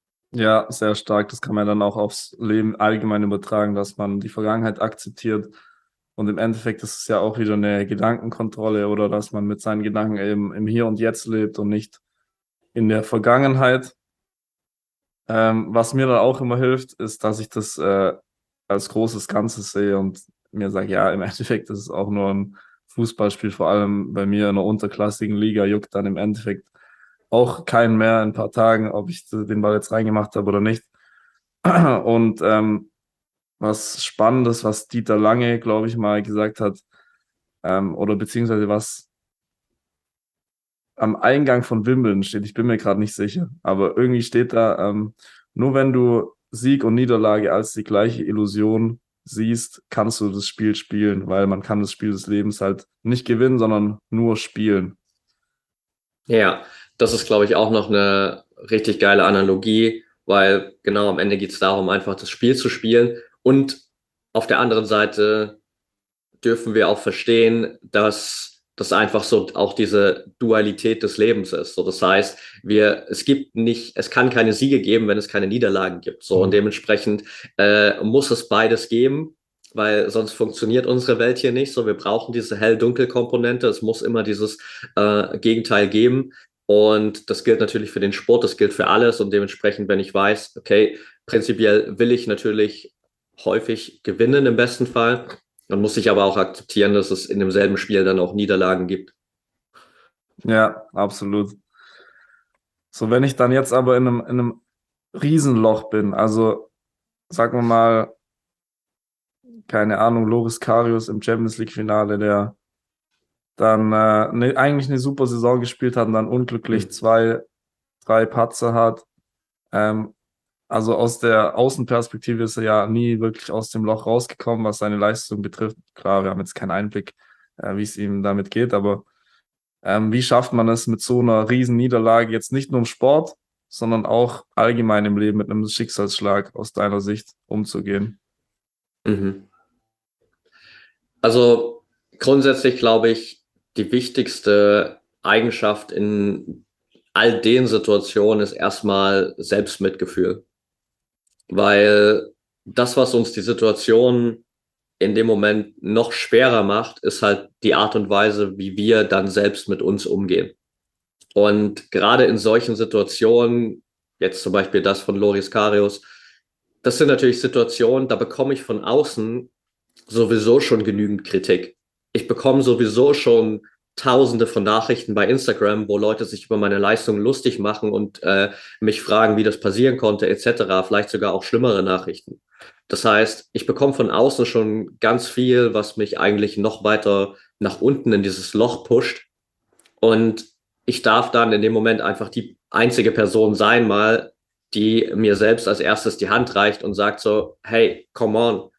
Ja, sehr stark. Das kann man dann auch aufs Leben allgemein übertragen, dass man die Vergangenheit akzeptiert. Und im Endeffekt ist es ja auch wieder eine Gedankenkontrolle oder dass man mit seinen Gedanken eben im Hier und Jetzt lebt und nicht in der Vergangenheit. Ähm, was mir dann auch immer hilft, ist, dass ich das äh, als großes Ganzes sehe und mir sage, ja, im Endeffekt ist es auch nur ein Fußballspiel, vor allem bei mir in einer unterklassigen Liga, juckt dann im Endeffekt auch keinen mehr in ein paar Tagen, ob ich den Ball jetzt reingemacht habe oder nicht. Und ähm, was Spannendes, was Dieter Lange, glaube ich, mal gesagt hat, ähm, oder beziehungsweise was am Eingang von Wimbledon steht, ich bin mir gerade nicht sicher, aber irgendwie steht da, ähm, nur wenn du Sieg und Niederlage als die gleiche Illusion siehst, kannst du das Spiel spielen, weil man kann das Spiel des Lebens halt nicht gewinnen, sondern nur spielen. Ja, das ist, glaube ich, auch noch eine richtig geile Analogie. weil genau am Ende geht es darum, einfach das Spiel zu spielen. Und auf der anderen Seite dürfen wir auch verstehen, dass das einfach so auch diese Dualität des Lebens ist. So, das heißt, wir, es gibt nicht, es kann keine Siege geben, wenn es keine Niederlagen gibt. So, und dementsprechend äh, muss es beides geben, weil sonst funktioniert unsere Welt hier nicht. So, wir brauchen diese Hell-Dunkel-Komponente. Es muss immer dieses äh, Gegenteil geben. Und das gilt natürlich für den Sport, das gilt für alles. Und dementsprechend, wenn ich weiß, okay, prinzipiell will ich natürlich häufig gewinnen im besten Fall, dann muss ich aber auch akzeptieren, dass es in demselben Spiel dann auch Niederlagen gibt. Ja, absolut. So, wenn ich dann jetzt aber in einem, in einem Riesenloch bin, also sagen wir mal, keine Ahnung, Loris Karius im Champions League-Finale, der dann äh, ne, eigentlich eine super Saison gespielt hat und dann unglücklich Mhm. zwei, drei Patzer hat. Ähm, also aus der Außenperspektive ist er ja nie wirklich aus dem Loch rausgekommen, was seine Leistung betrifft. Klar, wir haben jetzt keinen Einblick, äh, wie es ihm damit geht, aber ähm, wie schafft man es mit so einer riesen Niederlage jetzt nicht nur im Sport, sondern auch allgemein im Leben mit einem Schicksalsschlag aus deiner Sicht umzugehen? Mhm. Also grundsätzlich glaube ich, die wichtigste Eigenschaft in all den Situationen ist erstmal Selbstmitgefühl. Weil das, was uns die Situation in dem Moment noch schwerer macht, ist halt die Art und Weise, wie wir dann selbst mit uns umgehen. Und gerade in solchen Situationen, jetzt zum Beispiel das von Loris Karius, das sind natürlich Situationen, da bekomme ich von außen sowieso schon genügend Kritik. Ich bekomme sowieso schon Tausende von Nachrichten bei Instagram, wo Leute sich über meine Leistungen lustig machen und äh, mich fragen, wie das passieren konnte, et cetera. Vielleicht sogar auch schlimmere Nachrichten. Das heißt, ich bekomme von außen schon ganz viel, was mich eigentlich noch weiter nach unten in dieses Loch pusht. Und ich darf dann in dem Moment einfach die einzige Person sein, mal, die mir selbst als erstes die Hand reicht und sagt so, hey, come on,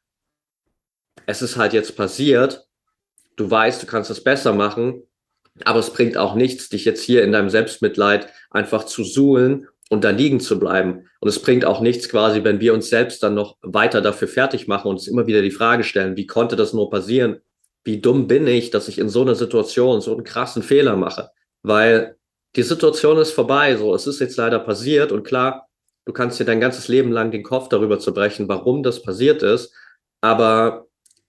es ist halt jetzt passiert, du weißt, du kannst es besser machen, aber es bringt auch nichts, dich jetzt hier in deinem Selbstmitleid einfach zu suhlen und da liegen zu bleiben. Und es bringt auch nichts quasi, wenn wir uns selbst dann noch weiter dafür fertig machen und uns immer wieder die Frage stellen, wie konnte das nur passieren? Wie dumm bin ich, dass ich in so einer Situation so einen krassen Fehler mache? Weil die Situation ist vorbei, so, es ist jetzt leider passiert und klar, du kannst dir dein ganzes Leben lang den Kopf darüber zerbrechen, warum das passiert ist, aber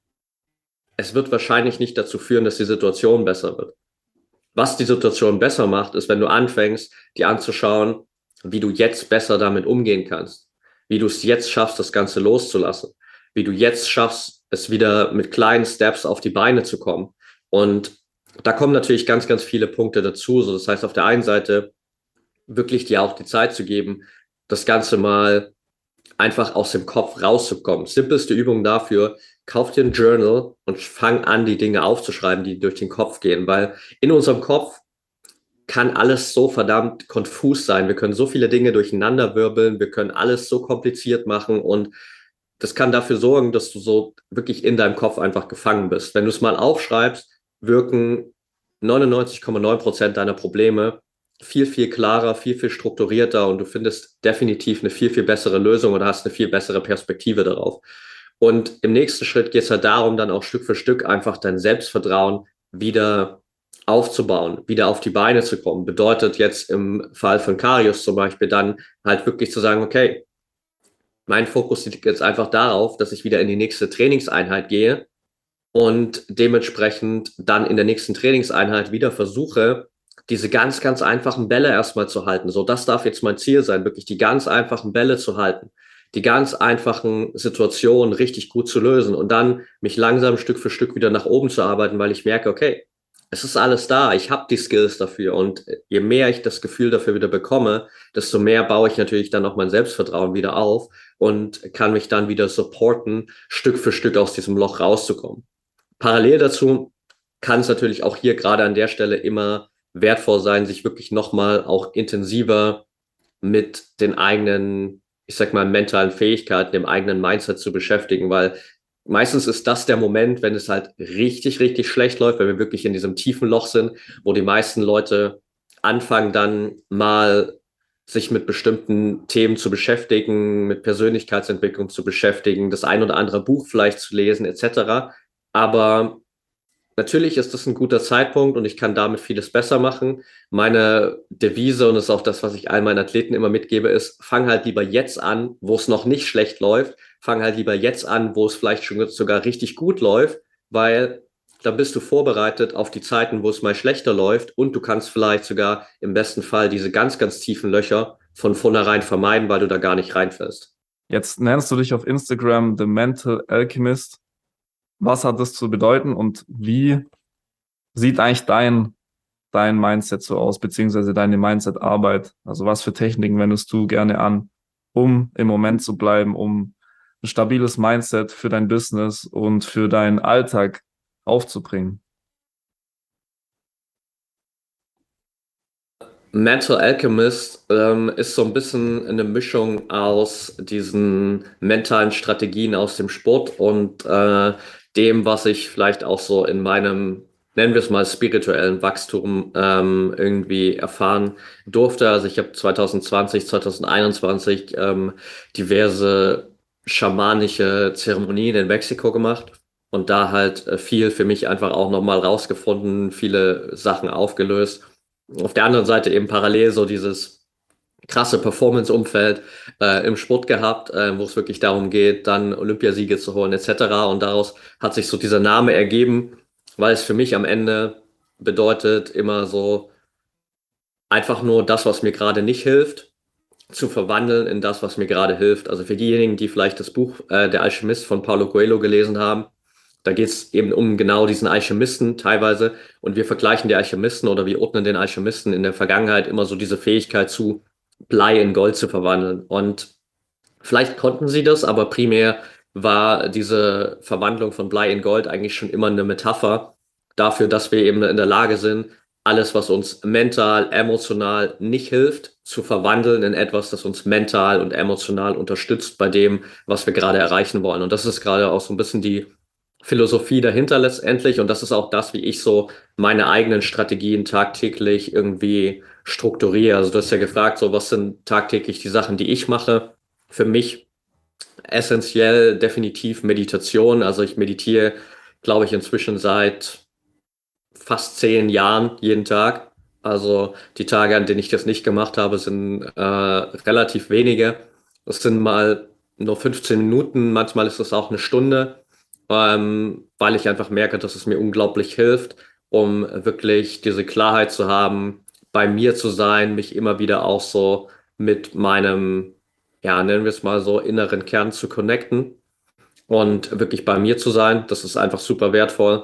es wird wahrscheinlich nicht dazu führen, dass die Situation besser wird. Was die Situation besser macht, ist, wenn du anfängst, dir anzuschauen, wie du jetzt besser damit umgehen kannst, wie du es jetzt schaffst, das Ganze loszulassen, wie du jetzt schaffst, es wieder mit kleinen Steps auf die Beine zu kommen. Und da kommen natürlich ganz, ganz viele Punkte dazu. So, das heißt, auf der einen Seite wirklich dir auch die Zeit zu geben, das Ganze mal einfach aus dem Kopf rauszukommen. Simpelste Übung dafür: Kauf dir ein Journal und fang an, die Dinge aufzuschreiben, die durch den Kopf gehen, weil in unserem Kopf kann alles so verdammt konfus sein. Wir können so viele Dinge durcheinander wirbeln, wir können alles so kompliziert machen und das kann dafür sorgen, dass du so wirklich in deinem Kopf einfach gefangen bist. Wenn du es mal aufschreibst, wirken neunundneunzig Komma neun Prozent deiner Probleme viel, viel klarer, viel, viel strukturierter und du findest definitiv eine viel, viel bessere Lösung oder hast eine viel bessere Perspektive darauf. Und im nächsten Schritt geht es halt darum, dann auch Stück für Stück einfach dein Selbstvertrauen wieder aufzubauen, wieder auf die Beine zu kommen. Bedeutet jetzt im Fall von Karius zum Beispiel dann halt wirklich zu sagen, okay, mein Fokus liegt jetzt einfach darauf, dass ich wieder in die nächste Trainingseinheit gehe und dementsprechend dann in der nächsten Trainingseinheit wieder versuche, diese ganz, ganz einfachen Bälle erstmal zu halten. So, das darf jetzt mein Ziel sein, wirklich die ganz einfachen Bälle zu halten, die ganz einfachen Situationen richtig gut zu lösen und dann mich langsam Stück für Stück wieder nach oben zu arbeiten, weil ich merke, okay, es ist alles da, ich habe die Skills dafür und je mehr ich das Gefühl dafür wieder bekomme, desto mehr baue ich natürlich dann auch mein Selbstvertrauen wieder auf und kann mich dann wieder supporten, Stück für Stück aus diesem Loch rauszukommen. Parallel dazu kann es natürlich auch hier gerade an der Stelle immer wertvoll sein, sich wirklich nochmal auch intensiver mit den eigenen, ich sag mal, mentalen Fähigkeiten, dem eigenen Mindset zu beschäftigen, weil meistens ist das der Moment, wenn es halt richtig, richtig schlecht läuft, wenn wir wirklich in diesem tiefen Loch sind, wo die meisten Leute anfangen dann mal sich mit bestimmten Themen zu beschäftigen, mit Persönlichkeitsentwicklung zu beschäftigen, das ein oder andere Buch vielleicht zu lesen, et cetera. Aber natürlich ist das ein guter Zeitpunkt und ich kann damit vieles besser machen. Meine Devise, und das ist auch das, was ich all meinen Athleten immer mitgebe, ist, fang halt lieber jetzt an, wo es noch nicht schlecht läuft. Fang halt lieber jetzt an, wo es vielleicht schon sogar richtig gut läuft, weil dann bist du vorbereitet auf die Zeiten, wo es mal schlechter läuft und du kannst vielleicht sogar im besten Fall diese ganz, ganz tiefen Löcher von vornherein vermeiden, weil du da gar nicht reinfällst. Jetzt nennst du dich auf Instagram The Mental Alchemist. Was hat das zu bedeuten und wie sieht eigentlich dein, dein Mindset so aus, beziehungsweise deine Mindset-Arbeit? Also was für Techniken wendest du gerne an, um im Moment zu bleiben, um ein stabiles Mindset für dein Business und für deinen Alltag aufzubringen? Mental Alchemist ähm, ist so ein bisschen eine Mischung aus diesen mentalen Strategien aus dem Sport und äh, dem, was ich vielleicht auch so in meinem, nennen wir es mal, spirituellen Wachstum ähm, irgendwie erfahren durfte. Also ich habe zwanzig zwanzig, zwanzig einundzwanzig ähm, diverse schamanische Zeremonien in Mexiko gemacht und da halt äh, viel für mich einfach auch nochmal rausgefunden, viele Sachen aufgelöst. Auf der anderen Seite eben parallel so dieses krasse Performance-Umfeld äh, im Sport gehabt, äh, wo es wirklich darum geht, dann Olympiasiege zu holen et cetera. Und daraus hat sich so dieser Name ergeben, weil es für mich am Ende bedeutet, immer so einfach nur das, was mir gerade nicht hilft, zu verwandeln in das, was mir gerade hilft. Also für diejenigen, die vielleicht das Buch äh, Der Alchemist von Paulo Coelho gelesen haben, da geht es eben um genau diesen Alchemisten teilweise. Und wir vergleichen die Alchemisten oder wir ordnen den Alchemisten in der Vergangenheit immer so diese Fähigkeit zu, Blei in Gold zu verwandeln. Und vielleicht konnten sie das, aber primär war diese Verwandlung von Blei in Gold eigentlich schon immer eine Metapher dafür, dass wir eben in der Lage sind, alles, was uns mental, emotional nicht hilft, zu verwandeln in etwas, das uns mental und emotional unterstützt bei dem, was wir gerade erreichen wollen. Und das ist gerade auch so ein bisschen die Philosophie dahinter letztendlich. Und das ist auch das, wie ich so meine eigenen Strategien tagtäglich irgendwie strukturiere. Also du hast ja gefragt, so was sind tagtäglich die Sachen, die ich mache. Für mich essentiell definitiv Meditation. Also ich meditiere, glaube ich, inzwischen seit fast zehn Jahren jeden Tag. Also die Tage, an denen ich das nicht gemacht habe, sind äh, relativ wenige. Das sind mal nur fünfzehn Minuten, manchmal ist es auch eine Stunde, ähm, weil ich einfach merke, dass es mir unglaublich hilft, um wirklich diese Klarheit zu haben, bei mir zu sein, mich immer wieder auch so mit meinem, ja, nennen wir es mal so, inneren Kern zu connecten und wirklich bei mir zu sein. Das ist einfach super wertvoll.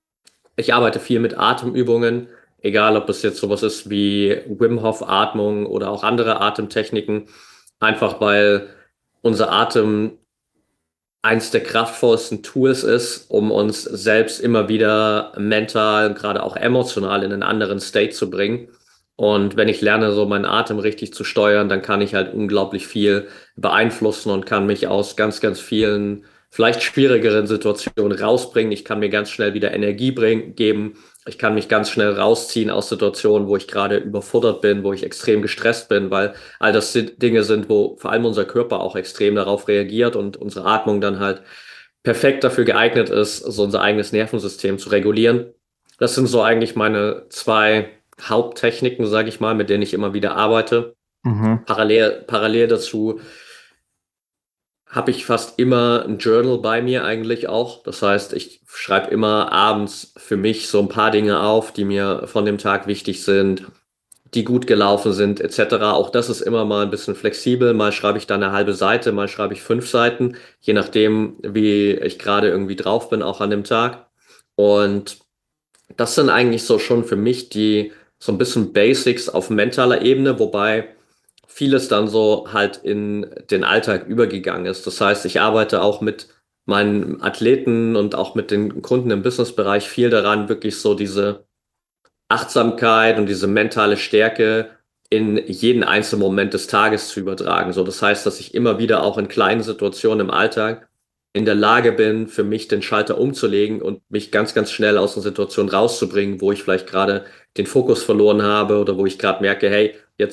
Ich arbeite viel mit Atemübungen, egal ob es jetzt sowas ist wie Wim Hof Atmung oder auch andere Atemtechniken, einfach weil unser Atem eins der kraftvollsten Tools ist, um uns selbst immer wieder mental, gerade auch emotional in einen anderen State zu bringen. Und wenn ich lerne, so meinen Atem richtig zu steuern, dann kann ich halt unglaublich viel beeinflussen und kann mich aus ganz, ganz vielen, vielleicht schwierigeren Situationen rausbringen. Ich kann mir ganz schnell wieder Energie bringen, geben. Ich kann mich ganz schnell rausziehen aus Situationen, wo ich gerade überfordert bin, wo ich extrem gestresst bin, weil all das sind Dinge sind, wo vor allem unser Körper auch extrem darauf reagiert und unsere Atmung dann halt perfekt dafür geeignet ist, so unser eigenes Nervensystem zu regulieren. Das sind so eigentlich meine zwei Haupttechniken, sage ich mal, mit denen ich immer wieder arbeite. Mhm. Parallel, parallel dazu habe ich fast immer ein Journal bei mir eigentlich auch. Das heißt, ich schreibe immer abends für mich so ein paar Dinge auf, die mir von dem Tag wichtig sind, die gut gelaufen sind, et cetera. Auch das ist immer mal ein bisschen flexibel. Mal schreibe ich da eine halbe Seite, mal schreibe ich fünf Seiten, je nachdem, wie ich gerade irgendwie drauf bin, auch an dem Tag. Und das sind eigentlich so schon für mich die so ein bisschen Basics auf mentaler Ebene, wobei vieles dann so halt in den Alltag übergegangen ist. Das heißt, ich arbeite auch mit meinen Athleten und auch mit den Kunden im Businessbereich viel daran, wirklich so diese Achtsamkeit und diese mentale Stärke in jeden einzelnen Moment des Tages zu übertragen. So, das heißt, dass ich immer wieder auch in kleinen Situationen im Alltag in der Lage bin, für mich den Schalter umzulegen und mich ganz, ganz schnell aus einer Situation rauszubringen, wo ich vielleicht gerade den Fokus verloren habe oder wo ich gerade merke, hey, jetzt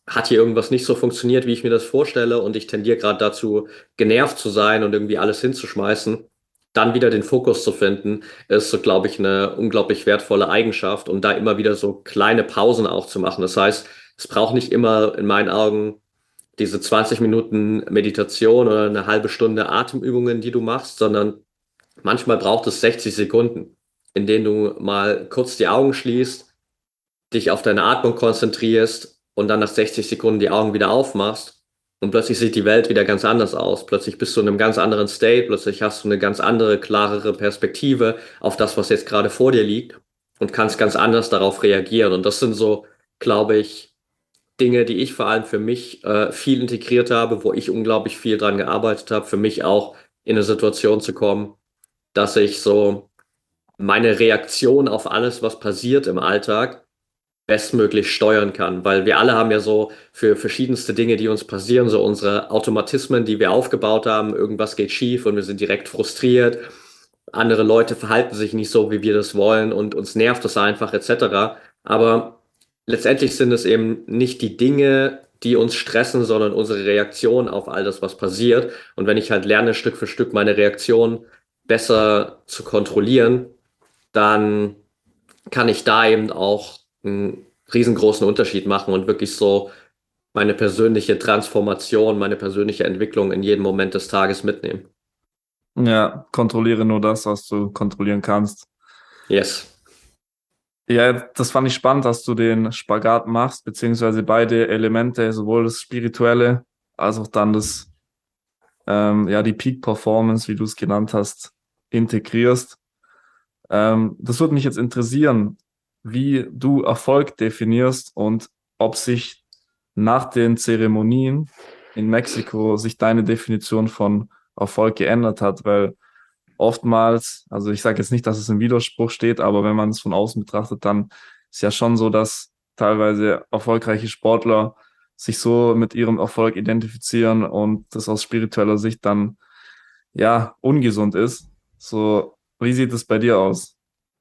hat hier irgendwas nicht so funktioniert, wie ich mir das vorstelle und ich tendiere gerade dazu, genervt zu sein und irgendwie alles hinzuschmeißen, dann wieder den Fokus zu finden, ist so, glaube ich, eine unglaublich wertvolle Eigenschaft und da immer wieder so kleine Pausen auch zu machen. Das heißt, es braucht nicht immer in meinen Augen diese zwanzig Minuten Meditation oder eine halbe Stunde Atemübungen, die du machst, sondern manchmal braucht es sechzig Sekunden, in denen du mal kurz die Augen schließt, dich auf deine Atmung konzentrierst und dann nach sechzig Sekunden die Augen wieder aufmachst und plötzlich sieht die Welt wieder ganz anders aus. Plötzlich bist du in einem ganz anderen State, plötzlich hast du eine ganz andere, klarere Perspektive auf das, was jetzt gerade vor dir liegt und kannst ganz anders darauf reagieren. Und das sind so, glaube ich, Dinge, die ich vor allem für mich äh, viel integriert habe, wo ich unglaublich viel dran gearbeitet habe, für mich auch in eine Situation zu kommen, dass ich so meine Reaktion auf alles, was passiert im Alltag, bestmöglich steuern kann, weil wir alle haben ja so für verschiedenste Dinge, die uns passieren, so unsere Automatismen, die wir aufgebaut haben, irgendwas geht schief und wir sind direkt frustriert, andere Leute verhalten sich nicht so, wie wir das wollen und uns nervt das einfach et cetera. Aber letztendlich sind es eben nicht die Dinge, die uns stressen, sondern unsere Reaktion auf all das, was passiert. Und wenn ich halt lerne, Stück für Stück meine Reaktion besser zu kontrollieren, dann kann ich da eben auch einen riesengroßen Unterschied machen und wirklich so meine persönliche Transformation, meine persönliche Entwicklung in jedem Moment des Tages mitnehmen. Ja, kontrolliere nur das, was du kontrollieren kannst. Yes. Ja, das fand ich spannend, dass du den Spagat machst, beziehungsweise beide Elemente, sowohl das Spirituelle als auch dann das, ähm, ja, die Peak Performance, wie du es genannt hast, integrierst. Ähm, das würde mich jetzt interessieren, wie du Erfolg definierst und ob sich nach den Zeremonien in Mexiko sich deine Definition von Erfolg geändert hat, weil oftmals, also ich sage jetzt nicht, dass es im Widerspruch steht, aber wenn man es von außen betrachtet, dann ist ja schon so, dass teilweise erfolgreiche Sportler sich so mit ihrem Erfolg identifizieren und das aus spiritueller Sicht dann ja ungesund ist. So, wie sieht es bei dir aus?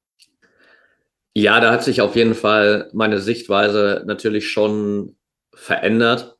Ja, da hat sich auf jeden Fall meine Sichtweise natürlich schon verändert.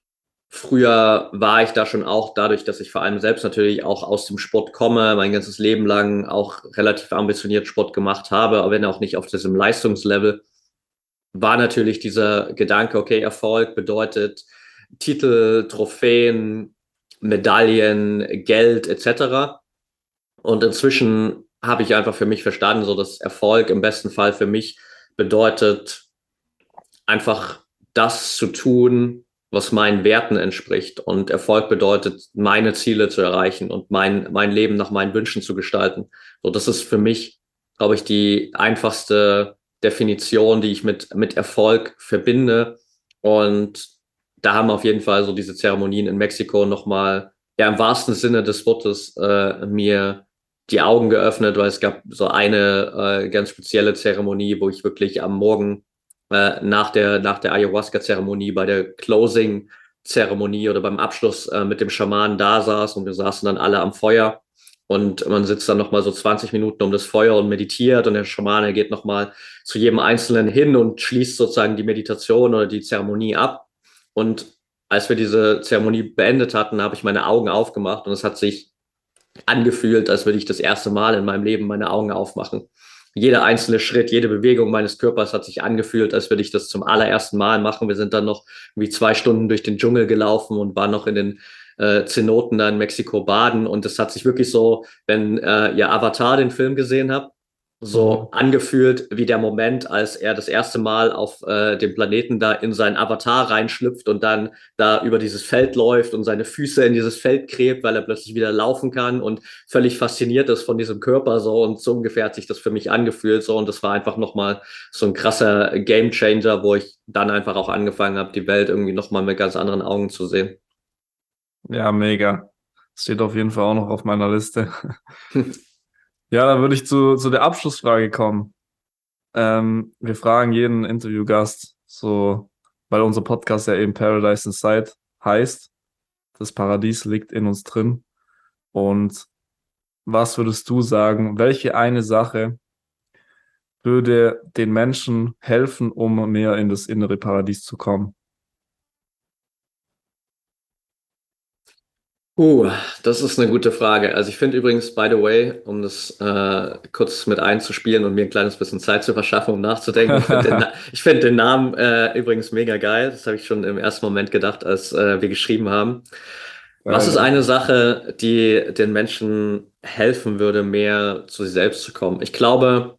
Früher war ich da schon auch dadurch, dass ich vor allem selbst natürlich auch aus dem Sport komme, mein ganzes Leben lang auch relativ ambitioniert Sport gemacht habe, aber wenn auch nicht auf diesem Leistungslevel, war natürlich dieser Gedanke, okay, Erfolg bedeutet Titel, Trophäen, Medaillen, Geld et cetera. Und inzwischen habe ich einfach für mich verstanden, so dass Erfolg im besten Fall für mich bedeutet, einfach das zu tun, was meinen Werten entspricht. Und Erfolg bedeutet, meine Ziele zu erreichen und mein, mein Leben nach meinen Wünschen zu gestalten. So, das ist für mich, glaube ich, die einfachste Definition, die ich mit, mit Erfolg verbinde. Und da haben auf jeden Fall so diese Zeremonien in Mexiko nochmal, ja, im wahrsten Sinne des Wortes, äh, mir die Augen geöffnet, weil es gab so eine äh, ganz spezielle Zeremonie, wo ich wirklich am Morgen äh, nach der, nach der Ayahuasca-Zeremonie, bei der Closing-Zeremonie oder beim Abschluss äh, mit dem Schamanen da saß und wir saßen dann alle am Feuer und man sitzt dann nochmal so zwanzig Minuten um das Feuer und meditiert und der Schamane geht nochmal zu jedem Einzelnen hin und schließt sozusagen die Meditation oder die Zeremonie ab. Und als wir diese Zeremonie beendet hatten, habe ich meine Augen aufgemacht und es hat sich angefühlt, als würde ich das erste Mal in meinem Leben meine Augen aufmachen. Jeder einzelne Schritt, jede Bewegung meines Körpers hat sich angefühlt, als würde ich das zum allerersten Mal machen. Wir sind dann noch wie zwei Stunden durch den Dschungel gelaufen und waren noch in den äh, Zenoten da in Mexiko baden. Und es hat sich wirklich so, wenn äh, ihr Avatar den Film gesehen habt, so Mhm. angefühlt wie der Moment, als er das erste Mal auf äh, dem Planeten da in seinen Avatar reinschlüpft und dann da über dieses Feld läuft und seine Füße in dieses Feld gräbt, weil er plötzlich wieder laufen kann und völlig fasziniert ist von diesem Körper so und so ungefähr hat sich das für mich angefühlt so und das war einfach nochmal so ein krasser Gamechanger, wo ich dann einfach auch angefangen habe, die Welt irgendwie nochmal mit ganz anderen Augen zu sehen. Ja, mega. Steht auf jeden Fall auch noch auf meiner Liste. Ja, dann würde ich zu, zu der Abschlussfrage kommen. Ähm, wir fragen jeden Interviewgast, so, weil unser Podcast ja eben Paradise Inside heißt. Das Paradies liegt in uns drin. Und was würdest du sagen, welche eine Sache würde den Menschen helfen, um mehr in das innere Paradies zu kommen? Uh, das ist eine gute Frage. Also ich finde übrigens, by the way, um das äh, kurz mit einzuspielen und mir ein kleines bisschen Zeit zu verschaffen, um nachzudenken, ich finde den, Na- ich find den Namen äh, übrigens mega geil. Das habe ich schon im ersten Moment gedacht, als äh, wir geschrieben haben. Was Geil, ist ja. eine Sache, die den Menschen helfen würde, mehr zu sich selbst zu kommen? Ich glaube,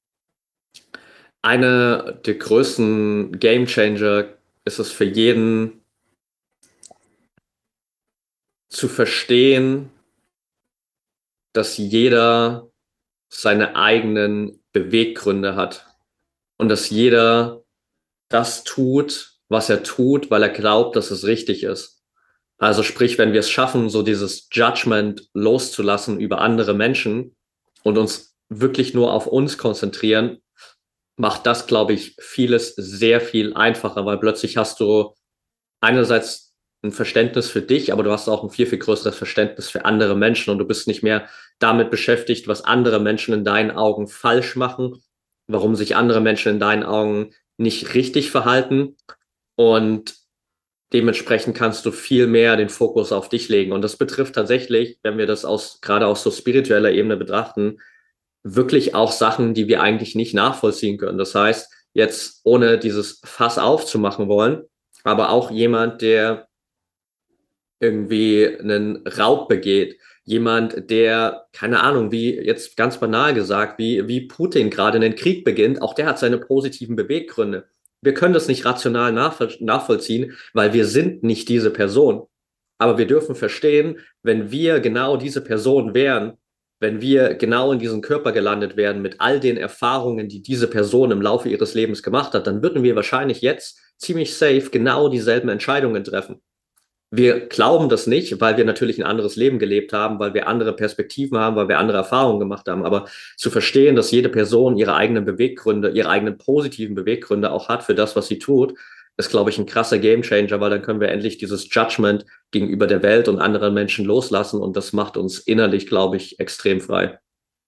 eine der größten Game Changer ist es für jeden zu verstehen, dass jeder seine eigenen Beweggründe hat und dass jeder das tut, was er tut, weil er glaubt, dass es richtig ist. Also sprich, wenn wir es schaffen, so dieses Judgment loszulassen über andere Menschen und uns wirklich nur auf uns konzentrieren, macht das, glaube ich, vieles sehr viel einfacher, weil plötzlich hast du einerseits ein Verständnis für dich, aber du hast auch ein viel, viel größeres Verständnis für andere Menschen und du bist nicht mehr damit beschäftigt, was andere Menschen in deinen Augen falsch machen, warum sich andere Menschen in deinen Augen nicht richtig verhalten und dementsprechend kannst du viel mehr den Fokus auf dich legen. Und das betrifft tatsächlich, wenn wir das aus, gerade aus so spiritueller Ebene betrachten, wirklich auch Sachen, die wir eigentlich nicht nachvollziehen können. Das heißt, jetzt ohne dieses Fass aufzumachen wollen, aber auch jemand, der irgendwie einen Raub begeht, jemand, der, keine Ahnung, wie jetzt ganz banal gesagt, wie, wie Putin gerade einen Krieg beginnt, auch der hat seine positiven Beweggründe. Wir können das nicht rational nachvoll nachvollziehen, weil wir sind nicht diese Person. Aber wir dürfen verstehen, wenn wir genau diese Person wären, wenn wir genau in diesen Körper gelandet wären mit all den Erfahrungen, die diese Person im Laufe ihres Lebens gemacht hat, dann würden wir wahrscheinlich jetzt ziemlich safe genau dieselben Entscheidungen treffen. Wir glauben das nicht, weil wir natürlich ein anderes Leben gelebt haben, weil wir andere Perspektiven haben, weil wir andere Erfahrungen gemacht haben. Aber zu verstehen, dass jede Person ihre eigenen Beweggründe, ihre eigenen positiven Beweggründe auch hat für das, was sie tut, ist, glaube ich, ein krasser Gamechanger, weil dann können wir endlich dieses Judgment gegenüber der Welt und anderen Menschen loslassen und das macht uns innerlich, glaube ich, extrem frei.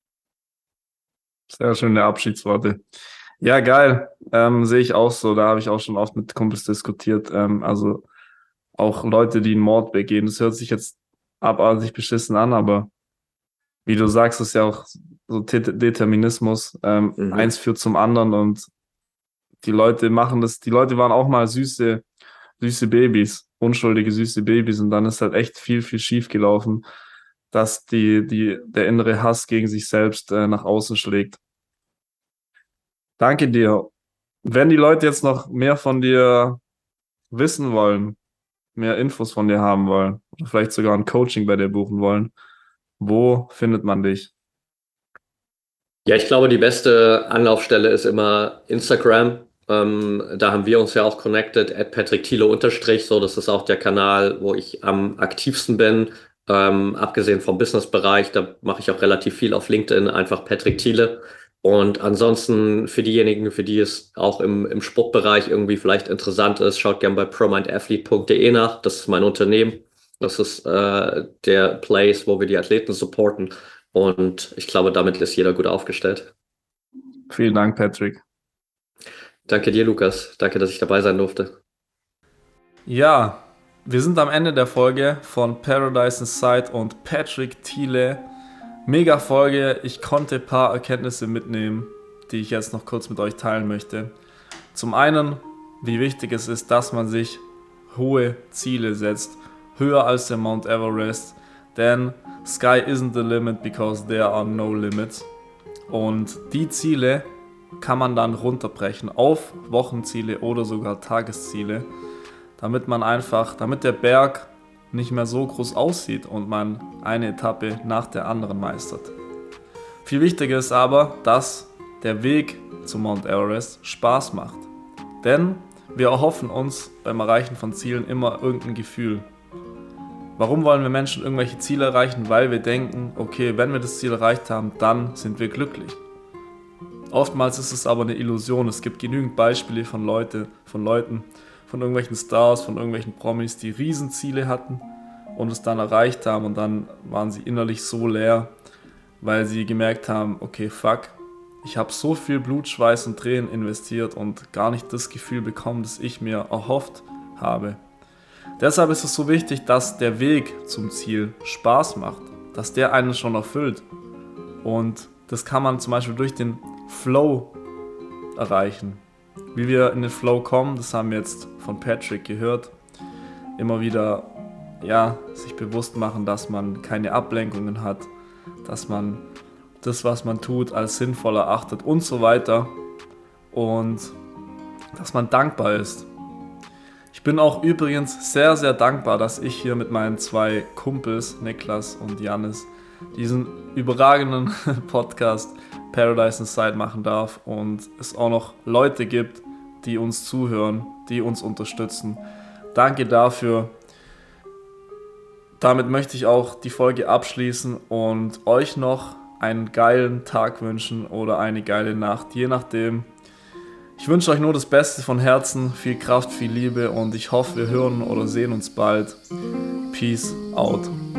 Sehr schöne Abschiedsworte. Ja, geil. Ähm, sehe ich auch so. Da habe ich auch schon oft mit Kumpels diskutiert. Ähm, also auch Leute, die einen Mord begehen. Das hört sich jetzt abartig beschissen an, aber wie du sagst, ist ja auch so Det- Determinismus. Ähm, Mhm. eins führt zum anderen und die Leute machen das. Die Leute waren auch mal süße, süße Babys, unschuldige, süße Babys und dann ist halt echt viel, viel schief gelaufen, dass die, die, der innere Hass gegen sich selbst äh, nach außen schlägt. Danke dir. Wenn die Leute jetzt noch mehr von dir wissen wollen, mehr Infos von dir haben wollen, oder vielleicht sogar ein Coaching bei dir buchen wollen, wo findet man dich? Ja, ich glaube, die beste Anlaufstelle ist immer Instagram. Ähm, da haben wir uns ja auch connected, at Patrick Thiele unterstrich. So, das ist auch der Kanal, wo ich am aktivsten bin. Ähm, abgesehen vom Businessbereich, da mache ich auch relativ viel auf LinkedIn, einfach Patrick Thiele. Und ansonsten für diejenigen, für die es auch im, im Sportbereich irgendwie vielleicht interessant ist, schaut gerne bei promindathlete punkt de nach. Das ist mein Unternehmen. Das ist äh, der Place, wo wir die Athleten supporten. Und ich glaube, damit ist jeder gut aufgestellt. Vielen Dank, Patrick. Danke dir, Lukas. Danke, dass ich dabei sein durfte. Ja, wir sind am Ende der Folge von Paradise Inside und Patrick Thiele. Mega Folge. Ich konnte ein paar Erkenntnisse mitnehmen, die ich jetzt noch kurz mit euch teilen möchte. Zum einen, wie wichtig es ist, dass man sich hohe Ziele setzt, höher als der Mount Everest, denn sky isn't the limit because there are no limits. Und die Ziele kann man dann runterbrechen auf Wochenziele oder sogar Tagesziele, damit man einfach, damit der Berg nicht mehr so groß aussieht und man eine Etappe nach der anderen meistert. Viel wichtiger ist aber, dass der Weg zum Mount Everest Spaß macht. Denn wir erhoffen uns beim Erreichen von Zielen immer irgendein Gefühl. Warum wollen wir Menschen irgendwelche Ziele erreichen? Weil wir denken, okay, wenn wir das Ziel erreicht haben, dann sind wir glücklich. Oftmals ist es aber eine Illusion. Es gibt genügend Beispiele von, Leute, von Leuten, von irgendwelchen Stars, von irgendwelchen Promis, die Riesenziele hatten und es dann erreicht haben und dann waren sie innerlich so leer, weil sie gemerkt haben, okay, fuck, ich habe so viel Blut, Schweiß und Tränen investiert und gar nicht das Gefühl bekommen, das ich mir erhofft habe. Deshalb ist es so wichtig, dass der Weg zum Ziel Spaß macht, dass der einen schon erfüllt. Und das kann man zum Beispiel durch den Flow erreichen. Wie wir in den Flow kommen, das haben wir jetzt von Patrick gehört. Immer wieder ja, sich bewusst machen, dass man keine Ablenkungen hat, dass man das, was man tut, als sinnvoll erachtet und so weiter. Und dass man dankbar ist. Ich bin auch übrigens sehr, sehr dankbar, dass ich hier mit meinen zwei Kumpels, Niklas und Janis, diesen überragenden Podcast Paradise Inside machen darf und es auch noch Leute gibt, die uns zuhören, die uns unterstützen. Danke dafür. Damit möchte ich auch die Folge abschließen und euch noch einen geilen Tag wünschen oder eine geile Nacht, je nachdem. Ich wünsche euch nur das Beste von Herzen, viel Kraft, viel Liebe und ich hoffe, wir hören oder sehen uns bald. Peace out.